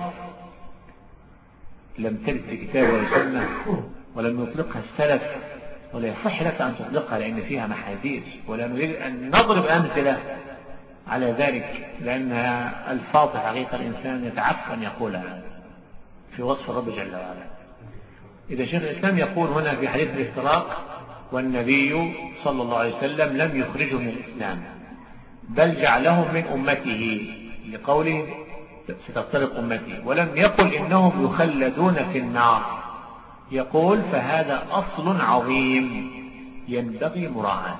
[SPEAKER 1] لم ترد في كتاب ولا سنة ولم يطلقها السلف، ولا يصح لك أن تطلقها لأن فيها محاذير، ولا نريد أن نضرب أمثلة على ذلك لأنها ألفاظ حقيقة الإنسان يتعفى أن يقولها في وصف الرب جل وعلا. إذا شيخ الإسلام يقول هنا في حديث الافتراق: والنبي صلى الله عليه وسلم لم يخرجه من الإسلام بل جعلهم من أمته، لقوله ستفترق أمتي، ولم يقل إنهم يخلدون في النار، يقول فهذا أصل عظيم ينبغي مراعاته،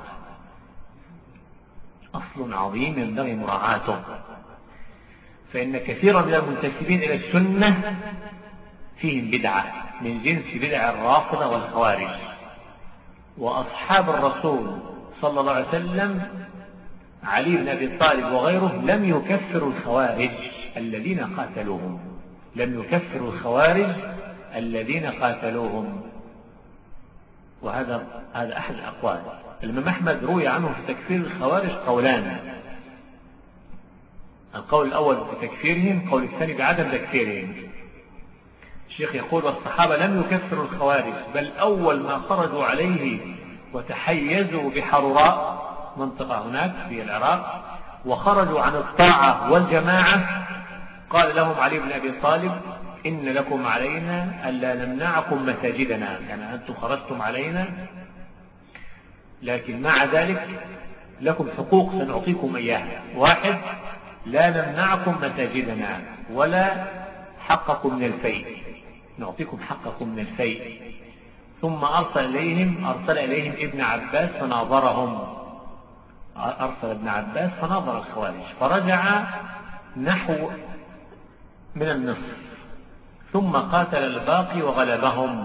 [SPEAKER 1] أصل عظيم ينبغي مراعاته. فإن كثيرا من المنتسبين إلى السنة فيهم بدعة من جنس بدع الرافضة والخوارج، وأصحاب الرسول صلى الله عليه وسلم علي بن أبي طالب وغيره لم يكفروا الخوارج الذين قاتلوهم، لم يكفروا الخوارج الذين قاتلوهم. وهذا أحد الأقوال. الإمام أحمد روي عنه في تكفير الخوارج قولان: القول الأول في تكفيرهم، القول الثاني بعدم تكفيرهم. الشيخ يقول: والصحابة لم يكفروا الخوارج، بل أول ما خرجوا عليه وتحيزوا بحروراء، منطقة هناك في العراق، وخرجوا عن الطاعة والجماعة، قال لهم علي بن أبي طالب: إن لكم علينا ألا نمنعكم مساجدنا، يعني أنتم خرجتم علينا لكن مع ذلك لكم حقوق سنعطيكم إياها: واحد، لا نمنعكم مساجدنا ولا حقكم من الفيء، نعطيكم حقكم من الفيء. ثم أرسل إليهم ابن عباس فناظرهم، أرسل ابن عباس فناظر الخوارج، فرجع نحو من النصف، ثم قاتل الباقي وغلبهم.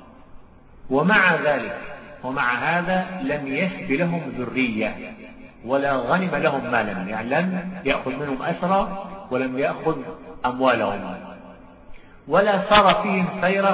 [SPEAKER 1] ومع هذا لم يسب لهم ذرية ولا غنم لهم مالا، يعني لم يأخذ منهم أسرى ولم يأخذ أموالهم، ولا صار فيهم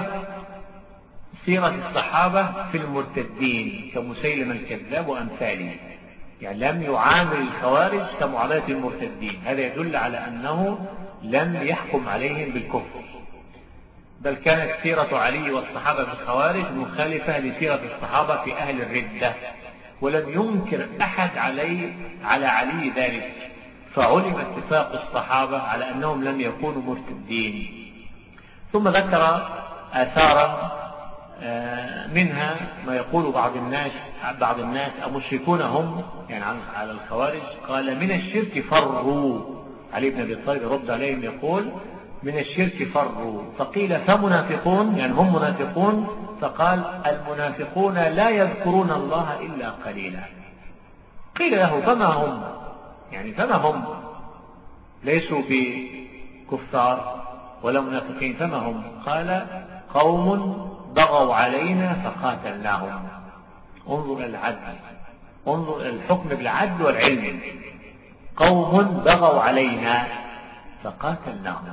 [SPEAKER 1] سيرة الصحابة في المرتدين كمسيلمة الكذاب وأمثاله، يعني لم يعامل الخوارج كمعاملة المرتدين. هذا يدل على أنه لم يحكم عليهم بالكفر، بل كانت سيرة علي والصحابة في الخوارج مخالفة لسيرة الصحابة في أهل الردة، ولم ينكر أحد على علي ذلك، فعلم اتفاق الصحابة على أنهم لم يكونوا مرتدين. ثم ذكر آثارا منها ما يقول بعض الناس المشركون هم يعني على الخوارج، قال: من الشرك فروا. علي بن أبي طالب رد عليهم يقول: من الشرك فروا. فقيل: فمنافقون، يعني هم منافقون؟ فقال: المنافقون لا يذكرون الله إلا قليلا. قيل له: فما هم؟ يعني فما هم؟ ليسوا بكفار ولا منافقين، فما هم؟ قال: قوم بغوا علينا فقاتلناهم. انظر إلى العدل، انظر إلى الحكم بالعدل والعلم. قوم بغوا علينا فقاتلناهم،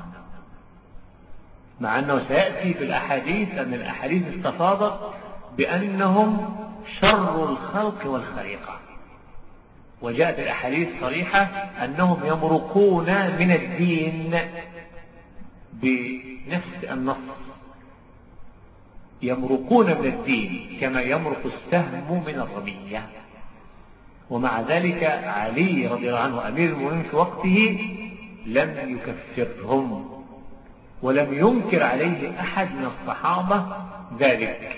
[SPEAKER 1] مع أنه سيأتي في الأحاديث أن الأحاديث استفاضت بأنهم شر الخلق والخليقة، وجاءت الأحاديث صريحة أنهم يمرقون من الدين بنفس النص، يمرقون من الدين كما يمرق السهم من الرمية. ومع ذلك علي رضي الله عنه أمير المؤمنين في وقته لم يكفرهم ولم ينكر عليه أحد من الصحابة ذلك.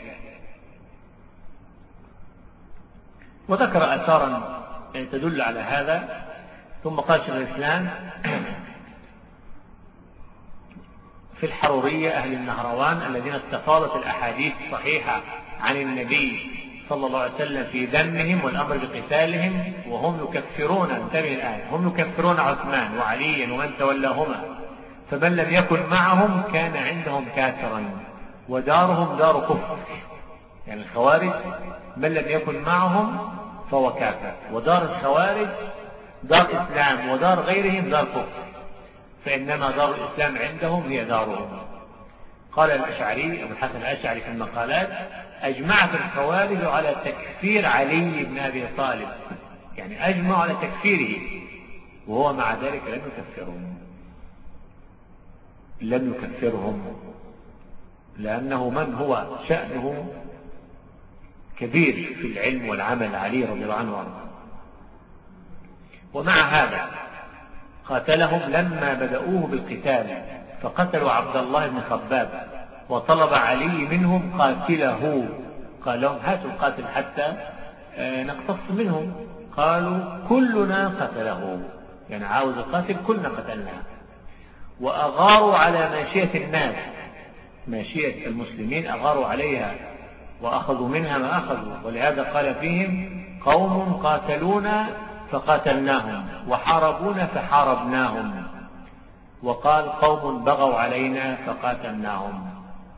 [SPEAKER 1] وذكر آثارا تدل على هذا. ثم قال شيخ الإسلام في الحرورية أهل النهروان الذين استفاضت الأحاديث الصحيحة عن النبي صلى الله عليه وسلم في ذمهم والأمر بقتالهم وهم يكفرون، انتبه الآن، هم يكفرون عثمان وعليا ومن تولاهما، فمن لم يكن معهم كان عندهم كافرا ودارهم دار كفر. يعني الخوارج من لم يكن معهم فهو كافر، ودار الخوارج دار إسلام ودار غيرهم دار كفر، فإنما دار الإسلام عندهم هي دارهم. قال الأشعري أبو الحسن الأشعري في المقالات أجمعت الخوارج على تكفير علي بن أبي طالب، يعني أجمعوا على تكفيره وهو مع ذلك لم يكفرهم لأنه من هو شأنه كبير في العلم والعمل علي رضي الله عنه وارضاه. ومع هذا قاتلهم لما بدأوه بالقتال، فقتلوا عبد الله بن خباب وطلب علي منهم قاتله، قال لهم هاتوا القاتل حتى نقتص منهم، قالوا كلنا قتله، يعني عاوز القاتل كلنا قتلناه. وأغاروا على ماشية الناس، ماشية المسلمين أغاروا عليها وأخذوا منها ما أخذوا، ولهذا قال فيهم قوم قاتلونا فقاتلناهم وحاربونا فحاربناهم، وقال قوم بغوا علينا فقاتلناهم.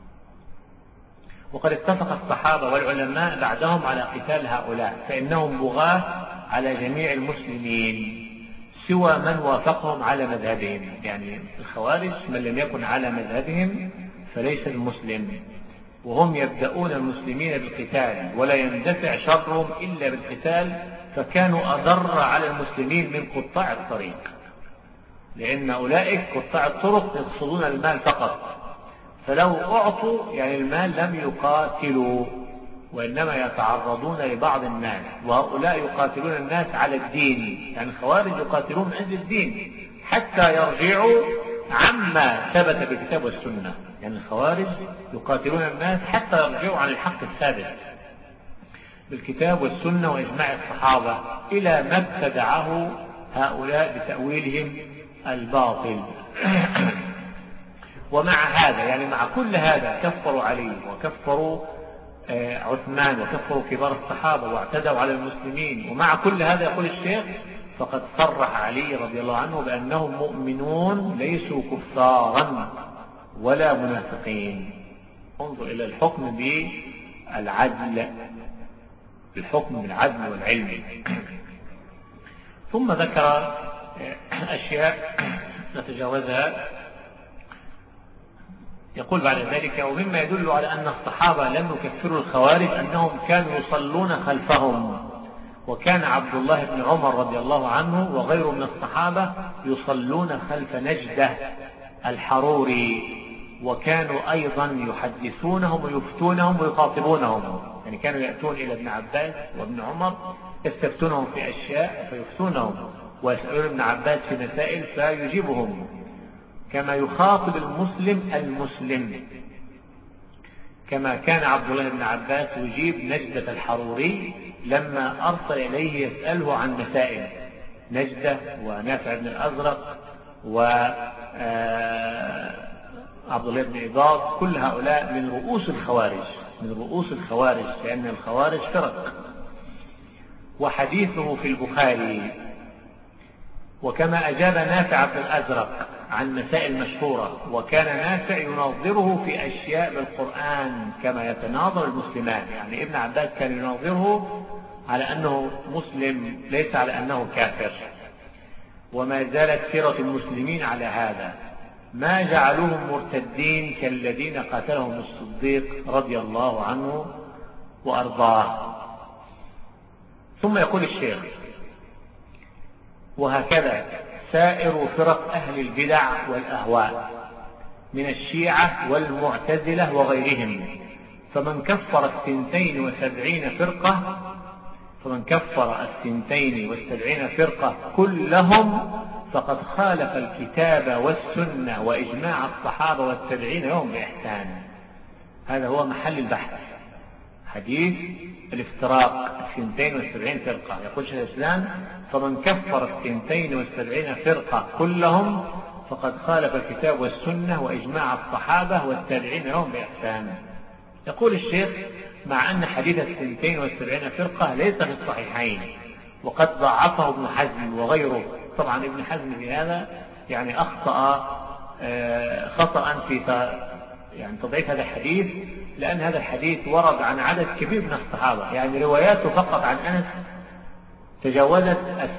[SPEAKER 1] وقد اتفق الصحابة والعلماء بعدهم على قتال هؤلاء، فإنهم بغاة على جميع المسلمين سوى من وافقهم على مذهبهم، يعني الخوارج من لم يكن على مذهبهم فليس المسلم، وهم يبدأون المسلمين بالقتال ولا يندفع شرهم إلا بالقتال، فكانوا أضر على المسلمين من قطاع الطريق، لأن أولئك قطاع الطرق يقصدون المال فقط، فلو أعطوا يعني المال لم يقاتلوا وإنما يتعرضون لبعض الناس، وهؤلاء يقاتلون الناس على الدين، يعني الخوارج يقاتلون من أجل الدين حتى يرجعوا عما ثبت بالكتاب والسنة، يعني الخوارج يقاتلون الناس حتى يرجعوا عن الحق الثابت بالكتاب والسنة وإجماع الصحابة إلى ما ابتدعه هؤلاء بتأويلهم الباطل. ومع هذا يعني مع كل هذا كفروا علي وكفروا عثمان وكفروا كبار الصحابة واعتدوا على المسلمين، ومع كل هذا يقول الشيخ فقد صرح علي رضي الله عنه بأنهم مؤمنون ليسوا كفارا ولا منافقين. انظر إلى الحكم بالعدل، الحكم بالعدل والعلم. ثم ذكر أشياء نتجاوزها. يقول بعد ذلك ومما يدل على أن الصحابة لم يكفروا الخوارج أنهم كانوا يصلون خلفهم، وكان عبد الله بن عمر رضي الله عنه وغيره من الصحابة يصلون خلف نجدة الحروري، وكانوا أيضا يحدثونهم ويفتونهم ويخاطبونهم، يعني كانوا يأتون إلى ابن عباس وابن عمر يستفتونهم في أشياء فيفتونهم، ويسألون ابن عباس في مسائل فيجيبهم، كما يخاطب المسلم كما كان عبد الله بن عباس يجيب نجدة الحروري لما أرسل إليه يسأله عن مسائل، نجدة ونافع بن الأزرق وعبد الله بن إباض، كل هؤلاء من رؤوس الخوارج لأن الخوارج فرق. وحديثه في البخاري. وكما أجاب نافع بن الأزرق عن مسائل مشهورة، وكان نافع يناظره في أشياء بالقرآن كما يتناظر المسلمان، يعني ابن عباس كان يناظره على أنه مسلم ليس على أنه كافر، وما زالت سيرة المسلمين على هذا، ما جعلوهم مرتدين كالذين قاتلهم الصديق رضي الله عنه وأرضاه. ثم يقول الشيخ وهكذا سائر فرق أهل البدع والأهواء من الشيعة والمعتزلة وغيرهم، فمن كفر 72 فرقة فمن كفر 72 فرقة كلهم فقد خالف الكتاب والسنة وإجماع الصحابة والتابعين لهم بإحسان. هذا هو محل البحث، حديث الافتراق 72 فرقة. يقول شيخ الإسلام: فمن كفر 72 فرقة كلهم فقد خالف الكتاب والسنة وإجماع الصحابة والتابعين لهم بإحسان. يقول الشيخ: مع أن حديث 72 فرقة ليس في الصحيحين، وقد ضعفه ابن حزم وغيره. طبعا ابن حزم في هذا يعني أخطأ خطأ في تضعيف هذا الحديث، لأن هذا الحديث ورد عن عدد كبير من الصحابة، يعني رواياته فقط عن أنس تجاوزت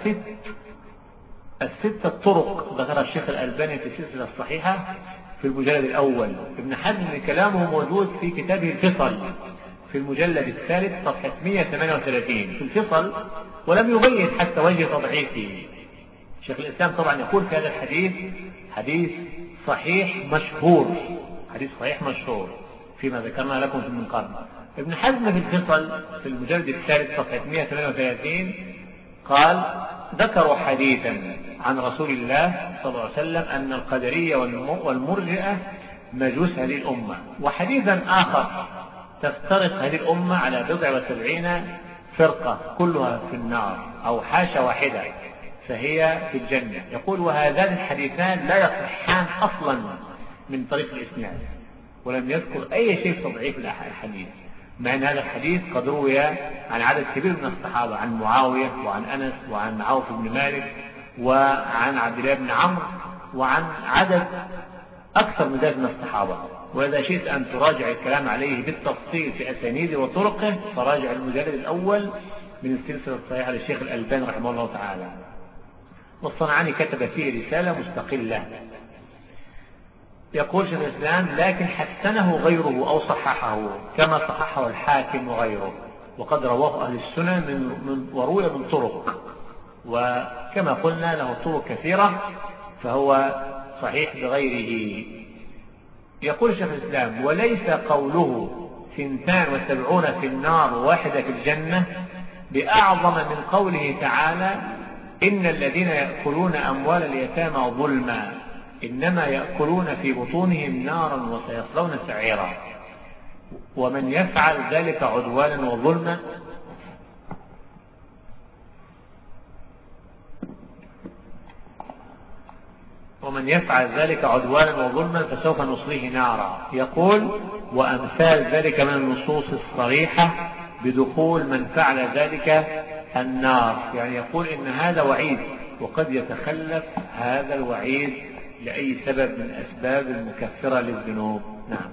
[SPEAKER 1] الستة طرق ذكر الشيخ الألباني في السلسلة الصحيحة في المجلد الأول. ابن حزم كلامه موجود في كتابه الفصل في المجلد الثالث صفحة 138 في الفصل، ولم يبين حتى وجه تضعيفه. شيخ الإسلام طبعا يقول في هذا الحديث حديث صحيح مشهور، حديث صحيح مشهور فيما ذكرنا لكم من قبل. ابن حزم في الفصل في المجلد الثالث صفحة 138 قال: ذكروا حديثا عن رسول الله صلى الله عليه وسلم أن القدرية والمرجئة مجوس هذه الأمة، وحديثا آخر تفترق هذه الأمة على 79 فرقة كلها في النار، أو حاشا واحدة فهي في الجنة. يقول: وهذان الحديثان لا يصحان أصلا من طريق الإسناد، ولم يذكر أي شيء في تضعيف الحديث، مع أن هذا الحديث قد روي عن عدد كبير من الصحابة، عن معاوية وعن أنس وعن عوف بن مالك وعن عبد الله بن عمرو وعن عدد أكثر من ذلك من الصحابة. وإذا شئت أن تراجع الكلام عليه بالتفصيل في أسانيده وطرقه فراجع المجلد الأول من السلسلة الصحيحة للشيخ الألباني رحمه الله تعالى. والصنعاني كتب فيه رسالة مستقلة. يقول شيخ الإسلام: لكن حسنه غيره أو صححه كما صححه الحاكم وغيره، وقد رواه أهل السنن وروي من طرق، وكما قلنا له طرق كثيرة فهو صحيح بغيره. يقول شيخ الإسلام: وليس قوله 72 في النار وواحدة في الجنة بأعظم من قوله تعالى: إن الذين يأكلون أموال اليتامى ظلما إنما يأكلون في بطونهم نارا وسيصلون سعيرا، ومن يفعل ذلك عدوانا وظلما فسوف نصليه نارا. يقول: وأمثال ذلك من النصوص الصريحة بدخول من فعل ذلك النار. يعني يقول إن هذا وعيد، وقد يتخلف هذا الوعيد لأي سبب من أسباب المكفرة للذنوب. نعم.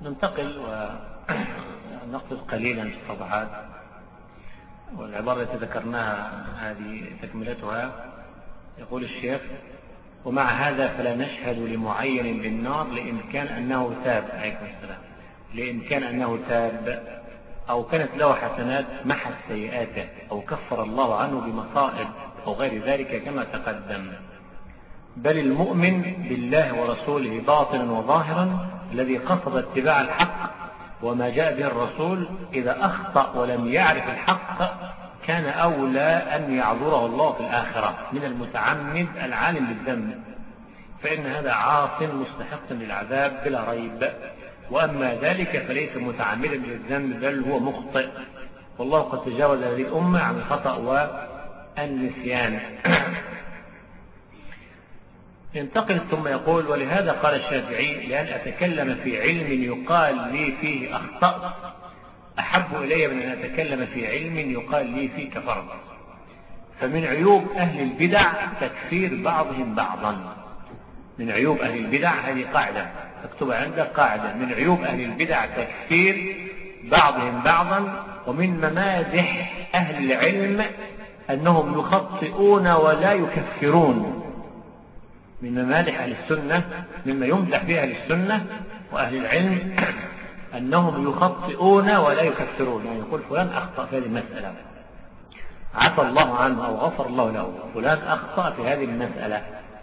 [SPEAKER 1] ننتقل ونقصد قليلا في الصفحات، والعبارة التي ذكرناها هذه تكملتها. يقول الشيخ: ومع هذا فلا نشهد لمعين بالنار لإمكان أنه تاب، عليكم السلام، لإمكان أنه تاب أو كانت له حسنات محت سيئاته أو كفر الله عنه بمصائب أو غير ذلك كما تقدم، بل المؤمن بالله ورسوله باطنا وظاهرا الذي قصد اتباع الحق وما جاء به الرسول إذا أخطأ ولم يعرف الحق كان أولى أن يعذره الله في الآخرة من المتعمد العالم بالذنب، فإن هذا عاص مستحق للعذاب بلا ريب، وأما ذلك فليس متعمدا للذنب بل هو مخطئ، والله قد تجاوز هذه الأمة عن الخطأ والنسيان. ينتقل ثم يقول: ولهذا قال الشافعي: لأن أتكلم في علم يقال لي فيه أخطأت أحب إلي من أن أتكلم في علم يقال لي فيه كفرت. فمن عيوب أهل البدع تكفير بعضهم بعضا. من عيوب أهل البدع، هذه قاعدة تكتبها عندك قاعدة: من عيوب أهل البدع تكفير بعضهم بعضا، ومن ممازح أهل العلم أنهم يخطئون ولا يكفرون. من ممادح أهل السنة، مما يمدح به أهل السنة وأهل العلم، أنهم يخطئون ولا يكفرون، يعني يقول فلان أخطأ في هذه المسألة عفى الله عنه أو غفر الله له، فلان أخطأ في هذه المسألة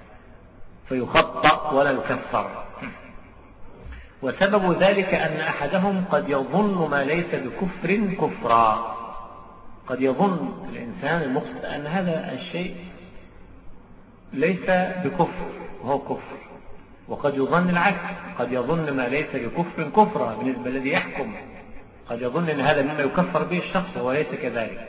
[SPEAKER 1] فيخطأ ولا يكفر. وسبب ذلك أن أحدهم قد يظن ما ليس بكفر كفرا. قد يظن الإنسان المخطئ أن هذا الشيء ليس بكفر وهو كفر، وقد يظن العكس، قد يظن ما ليس بكفر كفرا بالنسبة الذي يحكم، قد يظن أن هذا مما يكفر به الشخص وهو ليس كذلك،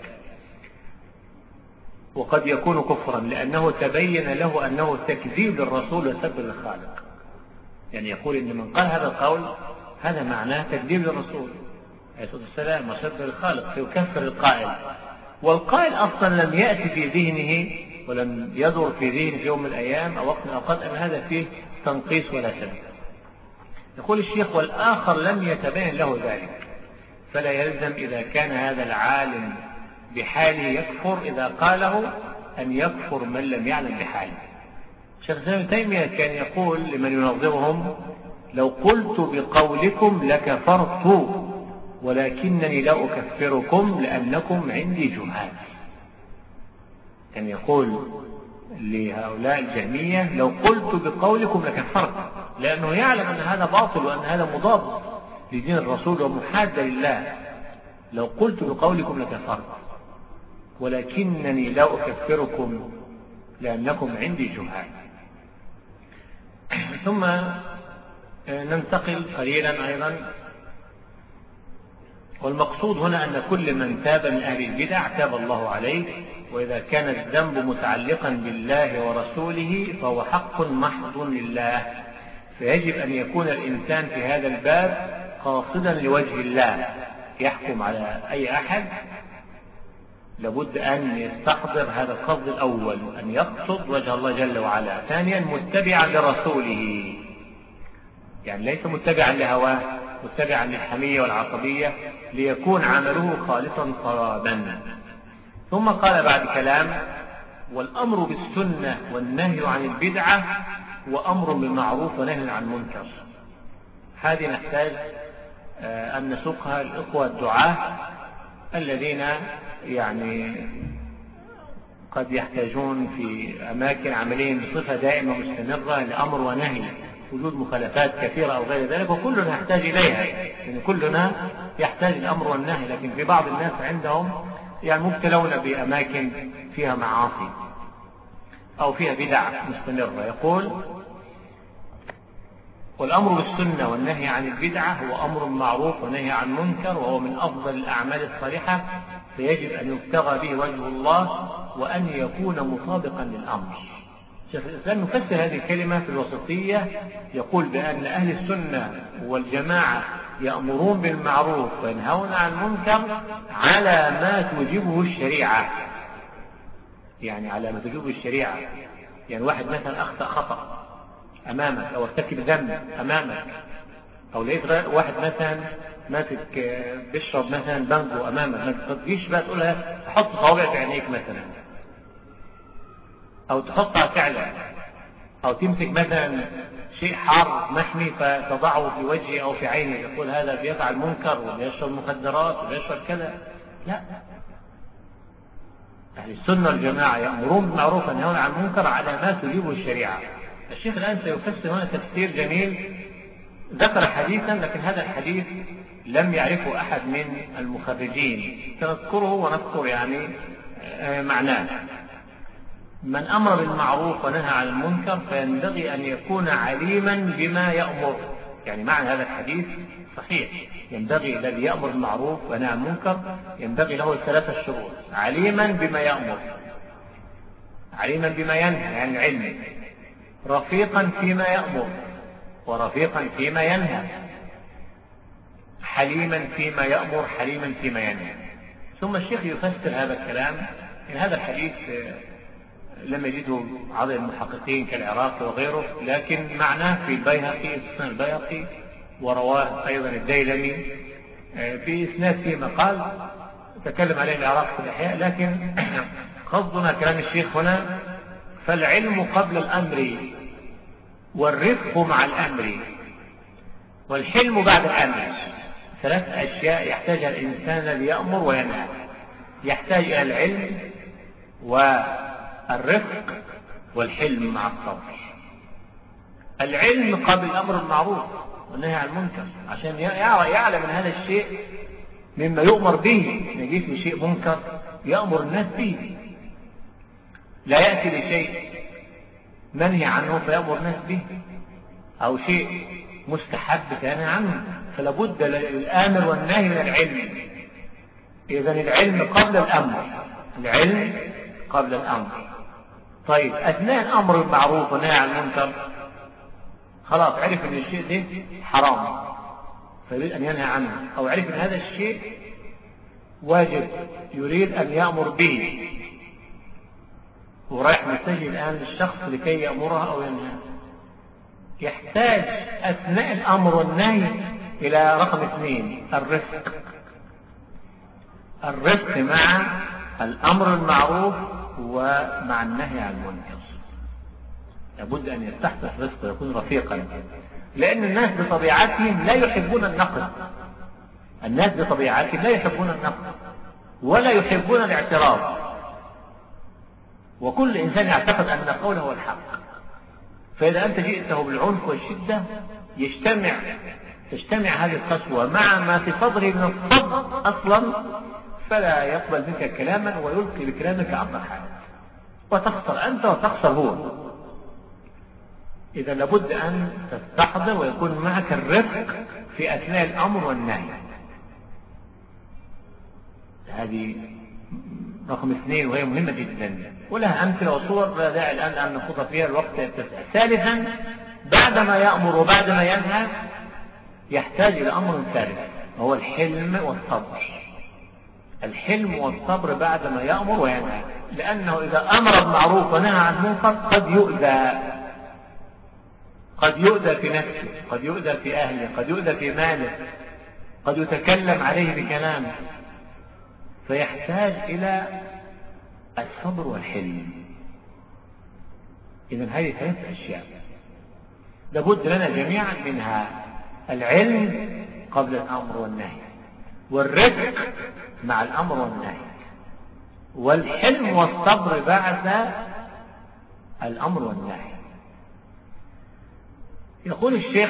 [SPEAKER 1] وقد يكون كفرا لأنه تبين له أنه تكذيب للرسول وسب للخالق. يعني يقول إن من قال هذا القول هذا معناه تكذيب للرسول عليه الصلاة والسلام وسب للخالق، فيكفر القائل، والقائل أصلا لم يأتي في ذهنه ولم يدور في ذهنه في يوم من الأيام أو وقت من الأوقات أن هذا فيه تنقيص ولا سب. يقول الشيخ: والآخر لم يتبين له ذلك، فلا يلزم إذا كان هذا العالم بحاله يكفر إذا قاله أن يكفر من لم يعلم بحاله. شيخ ابن تيمية كان يقول لمن ينظرهم: لو قلت بقولكم لكفرت ولكنني لا أكفركم لأنكم عندي جهال. كان يقول لهؤلاء الجهمية: لو قلت بقولكم لكفرت، لأنه يعلم أن هذا باطل وأن هذا مضاد لدين الرسول ومحاد لله. لو قلت بقولكم لكفرت ولكنني لا أكفركم لأنكم عندي جهال. ثم ننتقل قليلا أيضا. والمقصود هنا أن كل من تاب من أهل البدع تاب الله عليه، وإذا كان الذنب متعلقا بالله ورسوله فهو حق محض لله، فيجب أن يكون الإنسان في هذا الباب قاصدا لوجه الله. يحكم على أي أحد لابد أن يستحضر هذا القصد الأول، أن يقصد وجه الله جل وعلا. ثانيا متبعا لرسوله، يعني ليس متبعا لهواه، متبعا للحمية والعصبية، ليكون عمله خالصا صوابا. ثم قال بعد كلام: والأمر بالسنة والنهي عن البدعة وأمر بالمعروف ونهي عن المنكر. هذه نحتاج أن نسوقها الإخوة الدعاة الذين يعني قد يحتاجون في أماكن عملية بصفة دائمة مستمرة لأمر ونهي، وجود مخالفات كثيرة أو غير ذلك، وكلنا يحتاج إليها، يعني كلنا يحتاج الأمر والنهي. لكن في بعض الناس عندهم يعني مبتلون بأماكن فيها معاصي أو فيها بدع مستمرة. يقول: والأمر بالسنة والنهي عن البدعة هو أمر معروف ونهي عن منكر، وهو من أفضل الأعمال الصالحة، فيجب أن يبتغى به وجه الله وأن يكون مطابقا للأمر. شيخ الإسلام يفسر هذه الكلمة في الوسطية، يقول بأن أهل السنة والجماعة يأمرون بالمعروف وينهون عن المنكر على ما توجبه الشريعة. يعني على ما توجبه الشريعة، يعني واحد مثلا أخطأ خطأ أمامك أو ارتكب ذنب أمامك، أو لقيت واحد مثلا ماسك بيشرب مثلا بانجو أمامك، ما تجيش بقى تقول لها تحط صوابع في عينيك مثلا، أو تحطها فعلا، أو تمسك مثلا شيء حار محمي فتضعه في وجهه أو في عينه، يقول هذا بيفعل منكر وبيشرب مخدرات وبيشرب كذا. لا، أهل السنة والجماعة يأمرون بالمعروف وينهون عن المنكر على ما تجيبه الشريعة. الشيخ الآن سيفسر هنا تفسير جميل، ذكر حديثا لكن هذا الحديث لم يعرفه أحد من المخرجين، سنذكره ونذكر يعني معناه. من أمر بالمعروف ونهى عن المنكر فينبغي أن يكون عليما بما يأمر. يعني معنى هذا الحديث صحيح، ينبغي الذي يأمر بالمعروف ونهى عن المنكر ينبغي له ثلاثة شروط: عليما بما يأمر، عليما بما ينهى يعني علم، رفيقا فيما يأمر ورفيقا فيما ينهى، حليما فيما يأمر حليما فيما ينهى. ثم الشيخ يفسر هذا الكلام. إن هذا الحديث لم يجده عدد المحققين كالعراقي وغيره، لكن معناه في البيهقي، سنن البيهقي، ورواه أيضا الديلمي في إسناد فيه مقال تكلم عليه العراقي في الإحياء، لكن قصدنا كلام الشيخ هنا: فالعلم قبل الأمر، والرفق مع الأمر، والحلم بعد الأمر. ثلاث أشياء يحتاجها الإنسان ليأمر وينهى، يحتاج إلى العلم والرفق والحلم مع الصبر. العلم قبل الأمر بالمعروف والنهي عن المنكر، عشان يعلم من هذا الشيء مما يؤمر به، نجيب له شيء منكر يأمر الناس به، لا يأتي لشيء منهي عنه فيأمر الناس به، أو شيء مستحب فينهى عنه، فلا بد للآمر والنهي من العلم. إذن العلم قبل الأمر، العلم قبل الأمر. طيب أثناء الأمر بالمعروف والنهي عن المنكر خلاص عرف أن الشيء ده حرام فيريد أن ينهى عنه، أو عرف أن هذا الشيء واجب يريد أن يأمر به، ورايح متجه الآن للشخص لكي يأمرها أو ينهى. يحتاج أثناء الأمر والنهي إلى رقم 2: الرفق. الرفق مع الأمر المعروف ومع النهي عن المنكر. لابد أن يستحدث رفق ويكون رفيقا، لأن الناس بطبيعتهم لا يحبون النقد. الناس بطبيعتهم لا يحبون النقد ولا يحبون الاعتراض، وكل إنسان يعتقد أن قوله هو الحق. فإذا أنت جئته بالعنف والشدة تجتمع هذه القسوة مع ما في صدره من الصبر أصلا، فلا يقبل منك كلاما ويلقي بكلامك أمر حاجة، وتخسر أنت وتخسر هو. إذا لابد أن تستحضر ويكون معك الرفق في أثناء الأمر والنهي. هذه رقم 2 وهي مهمة جدا، ولها أمثلة وصور لا داعي الآن أن نخوض فيها، الوقت يتسع. ثالثا، بعدما يأمر وبعدما ينهى يحتاج إلى أمر ثالث وهو الحلم والصبر. الحلم والصبر بعدما يأمر وينهى، لأنه إذا أمر بالمعروف ونهى عن المنكر قد يؤذى في نفسه، قد يؤذى في أهله، قد يؤذى في ماله، قد يتكلم عليه بكلامه، فيحتاج إلى الصبر والحلم. إذن هذه 3 أشياء لابد لنا جميعا منها: العلم قبل الأمر والنهي، والرفق مع الأمر والنهي، والحلم والصبر بعد الأمر والنهي. يقول الشيخ: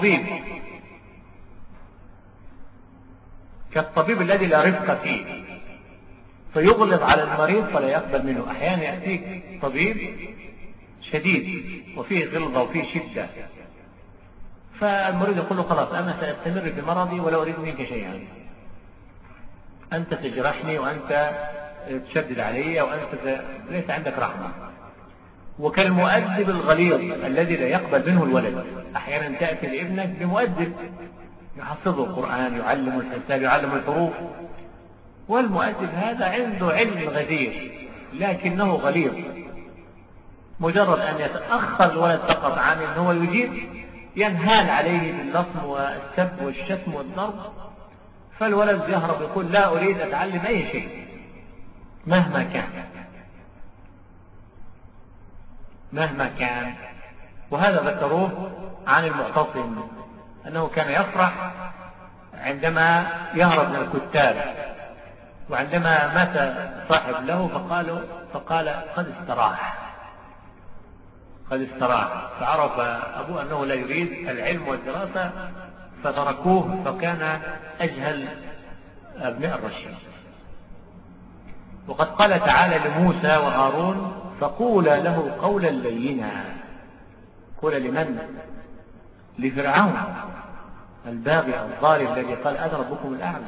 [SPEAKER 1] كالطبيب الذي لا رفق فيه فيغلظ على المريض فلا يقبل منه. أحيانا يأتيك طبيب شديد وفيه غلظة وفيه شدة، فالمريض يقول له: خلاص أنا سأستمر بمرضي ولا أريد منك شيئا، أنت تجرحني وأنت تشدد علي وأنت ليس عندك رحمة. وكالمؤدب الغليظ الذي لا يقبل منه الولد، أحيانا تأتي لابنك بمؤدب يحفظه القرآن، يعلم الحساب، يعلم الحروف، والمؤدب هذا عنده علم غزير لكنه غليظ. مجرد أن يتأخر الولد فقط عن أنه يجيب ينهال عليه باللطم والسب والشتم والضرب، فالولد يهرب يقول لا أريد أتعلم أي شيء مهما كان. وهذا ذكروه عن المعتصم أنه كان يفرح عندما يهرب من الكتاب، وعندما مات صاحب له فقال قد استراح، فعرف أبوه أنه لا يريد العلم والدراسة فتركوه، فكان أجهل أبناء الرشيد. وقد قال تعالى لموسى وهارون فقولا له قولا لينا. قول لمن؟ لفرعون الباغي الظالم الذي قال أنا ربكم الأعلى.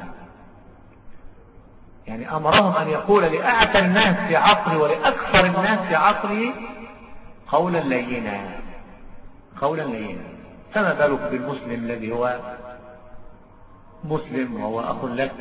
[SPEAKER 1] يعني أمرهم أن يقول لأعتى الناس في عصره ولأكثر الناس في عصره قولا لينا. فما بالك بالمسلم الذي هو مسلم وهو أخ لك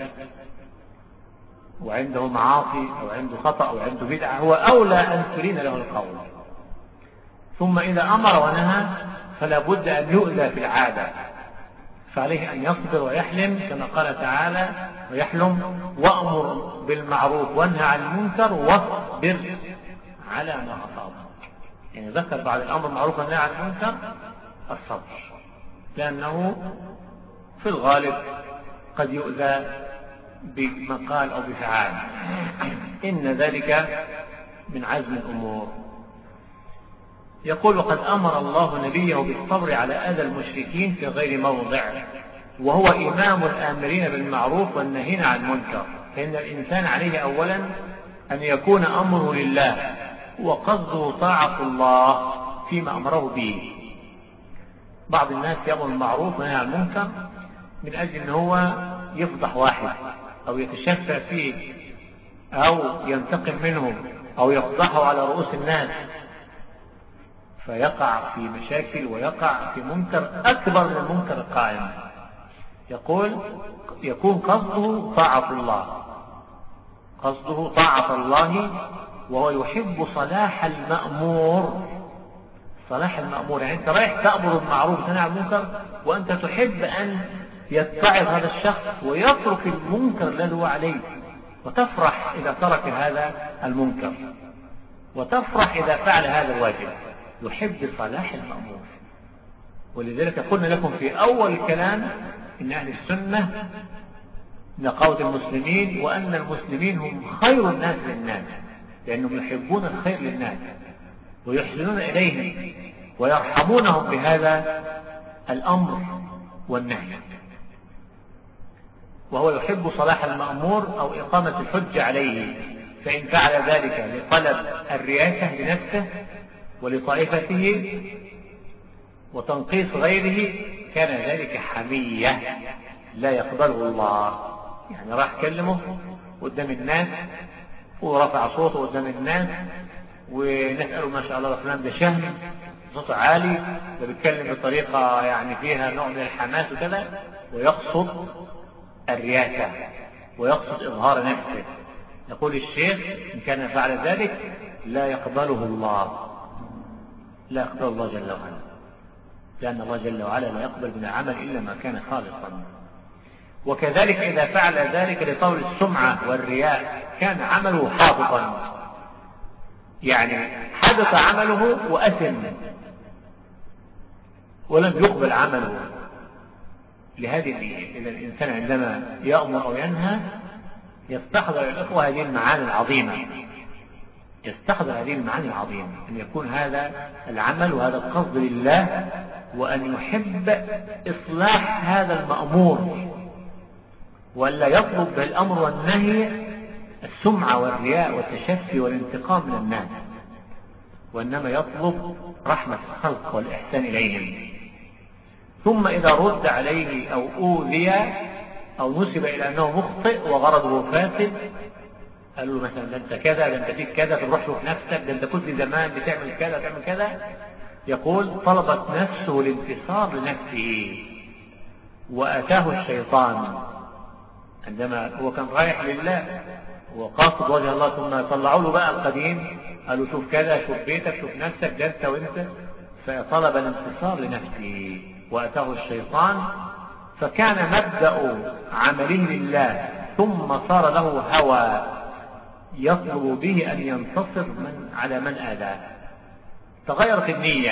[SPEAKER 1] وعنده معاصي أو عنده خطأ أو عنده بدعة، هو أولى أن ترين له القول. ثم إذا أمر ونهى فلا بد أن يؤذى في العادة، فعليه أن يصبر ويحلم كما قال تعالى ويحلم وأمر بالمعروف وانهى عن المنكر واصبر على ما أصابك. يعني ذكر بعد الأمر بالمعروف والنهي عن المنكر الصبر، لأنه في الغالب قد يؤذى بمقال أو بفعال، إن ذلك من عزم الأمور. يقول وقد أمر الله نبيه بالصبر على أذى المشركين في غير موضع، وهو إمام الآمرين بالمعروف والنهين عن المنكر، فإن الإنسان عليه أولا أن يكون أمره لله وقصده طاعة الله فيما أمره به. بعض الناس يأمر بالمعروف وينهى عن المنكر من أجل أن هو يفضح واحد أو يتشفى فيه أو ينتقم منه أو يفضحه على رؤوس الناس، فيقع في مشاكل ويقع في منكر أكبر من المنكر القائم. يقول يكون قصده طاعة الله وهو يحب صلاح المأمور. يعني أنت رايح تأمر بالمعروف وتنهى عن المنكر وأنت تحب أن يتعظ هذا الشخص ويترك المنكر الذي هو عليه، وتفرح إذا ترك هذا المنكر وتفرح إذا فعل هذا الواجب، يحب صلاح المأمور. ولذلك قلنا لكم في أول الكلام إن أهل السنة نقاوة المسلمين، وأن المسلمين هم خير الناس للناس، لأنهم يحبون الخير للناس ويحسنون إليهم ويرحمونهم بهذا الأمر والنهي. وهو يحب صلاح المأمور أو إقامة الحج عليه، فإن فعل ذلك لطلب الرياسة لنفسه ولطائفته وتنقيص غيره كان ذلك حمية لا يقبله الله. يعني راح كلمه قدام الناس ورفع صوته قدام الناس ونسأله ما شاء الله فلان ده شهم صوته عالي، ده بيتكلم بطريقة يعني فيها نوع من الحماس وكذا، ويقصد الرياسة ويقصد إظهار نفسه. يقول الشيخ إن كان فعل ذلك لا يقبله الله جل وعلا، لأن الله جل وعلا لا يقبل من العمل إلا ما كان خالصا. وكذلك إذا فعل ذلك لطول السمعة والرياء كان عمله حابطا، يعني حدث عمله وأثم ولم يقبل عمله. لهذه إذا الإنسان عندما يأمر أو ينهى يستحضر الإخوة هذه المعاني العظيمة، أن يكون هذا العمل وهذا القصد لله، وأن يحب إصلاح هذا المأمور، وألا يطلب بالأمر والنهي السمعة والرياء والتشفي والانتقام من الناس، وإنما يطلب رحمة الخلق والإحسان إليهم. ثم إذا رد عليه أو أوذي أو نسب إلى أنه مخطئ وغرضه فاسد، قالوا له مثلا ده أنت كذا، ده أنت فيك كذا، تروح شوف نفسك، ده أنت كنت زمان بتعمل كذا تعمل كذا، يقول طلبت نفسه الانتصار لنفسه وأتاه الشيطان عندما هو كان رايح لله وقاصد وجه الله، ثم طلعوا له بقى القديم قالوا شوف كذا، شوف بيتك، شوف نفسك، ده أنت وأنت، فطلب الانتصار لنفسه وأتاه الشيطان، فكان مبدأ عمله لله ثم صار له هوى يطلب به أن ينتصر على من آذاه. تغيرت النية،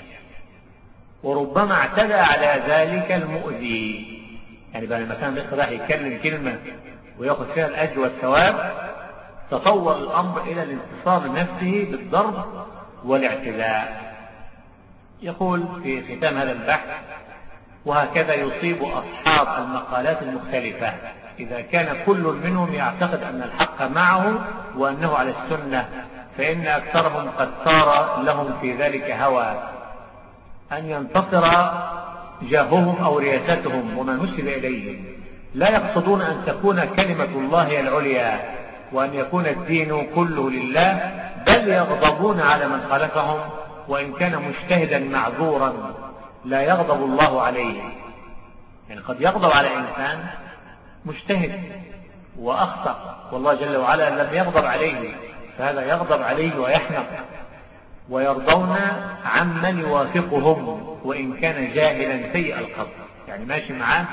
[SPEAKER 1] وربما اعتدى على ذلك المؤذي. يعني بعد ما كان راح يتكلم كلمة ويأخذ فيها الأجر والثواب، تطور الأمر إلى الانتصار لنفسه بالضرب والاعتداء. يقول في ختام هذا البحث: وهكذا يصيب أصحاب المقالات المختلفة إذا كان كل منهم يعتقد أن الحق معه وأنه على السنة، فإن أكثرهم قد صار لهم في ذلك هوى أن ينتصر جاههم أو رياستهم وما نسب إليهم، لا يقصدون أن تكون كلمة الله هي العليا وأن يكون الدين كله لله، بل يغضبون على من خالفهم وإن كان مجتهدا معذورا لا يغضب الله عليه. يعني قد يغضب على إنسان مجتهد وأخطأ والله جل وعلا لم يغضب عليه، فهذا يغضب عليه ويحنق، ويرضون عمن يوافقهم وإن كان جاهلا سيء القصد. يعني ماشي معاه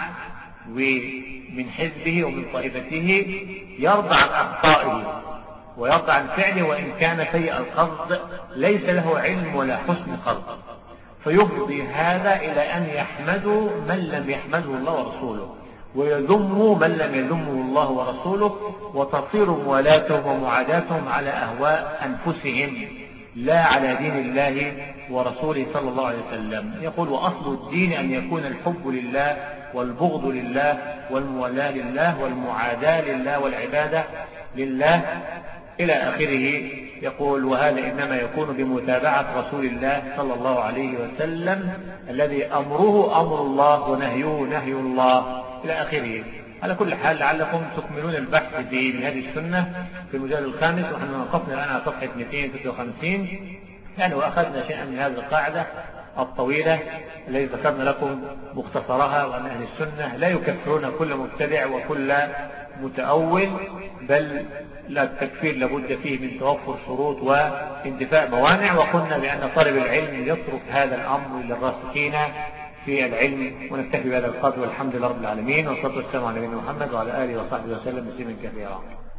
[SPEAKER 1] ومن حزبه ومن طائفته، يرضى عن أخطائه ويرضى عن فعله وإن كان سيء القصد، ليس له علم ولا حسن قصد، فيفضي هذا إلى أن يحمدوا من لم يحمده الله ورسوله، ويذموا من لم يذمه الله ورسوله، وتصير موالاتهم ومعاداتهم على أهواء أنفسهم لا على دين الله ورسوله صلى الله عليه وسلم. يقول: وأصل الدين أن يكون الحب لله والبغض لله والموالاه لله والمعاداة لله والعبادة لله إلى آخره. يقول: وهذا إنما يكون بمتابعة رسول الله صلى الله عليه وسلم الذي أمره أمر الله ونهيه نهي الله إلى آخره. على كل حال لعلكم تكملون البحث في من هذه السنة في المجلد الخامس، ونحن وقفنا الآن على صفحة 256. يعني وأخذنا شيئا من هذه القاعدة الطويلة التي ذكرنا لكم مختصرها، وأن أهل السنة لا يكفرون كل مبتدع وكل متأول، بل لا التكفير لابد فيه من توفر شروط وانتفاء موانع. وقلنا بأن طالب العلم يترك هذا الأمر للراسخين في العلم. ونكتفي بهذا القدر، والحمد لله رب العالمين، والصلاة والسلام على نبينا محمد وعلى آله وصحبه وسلم تسليما كثيرا.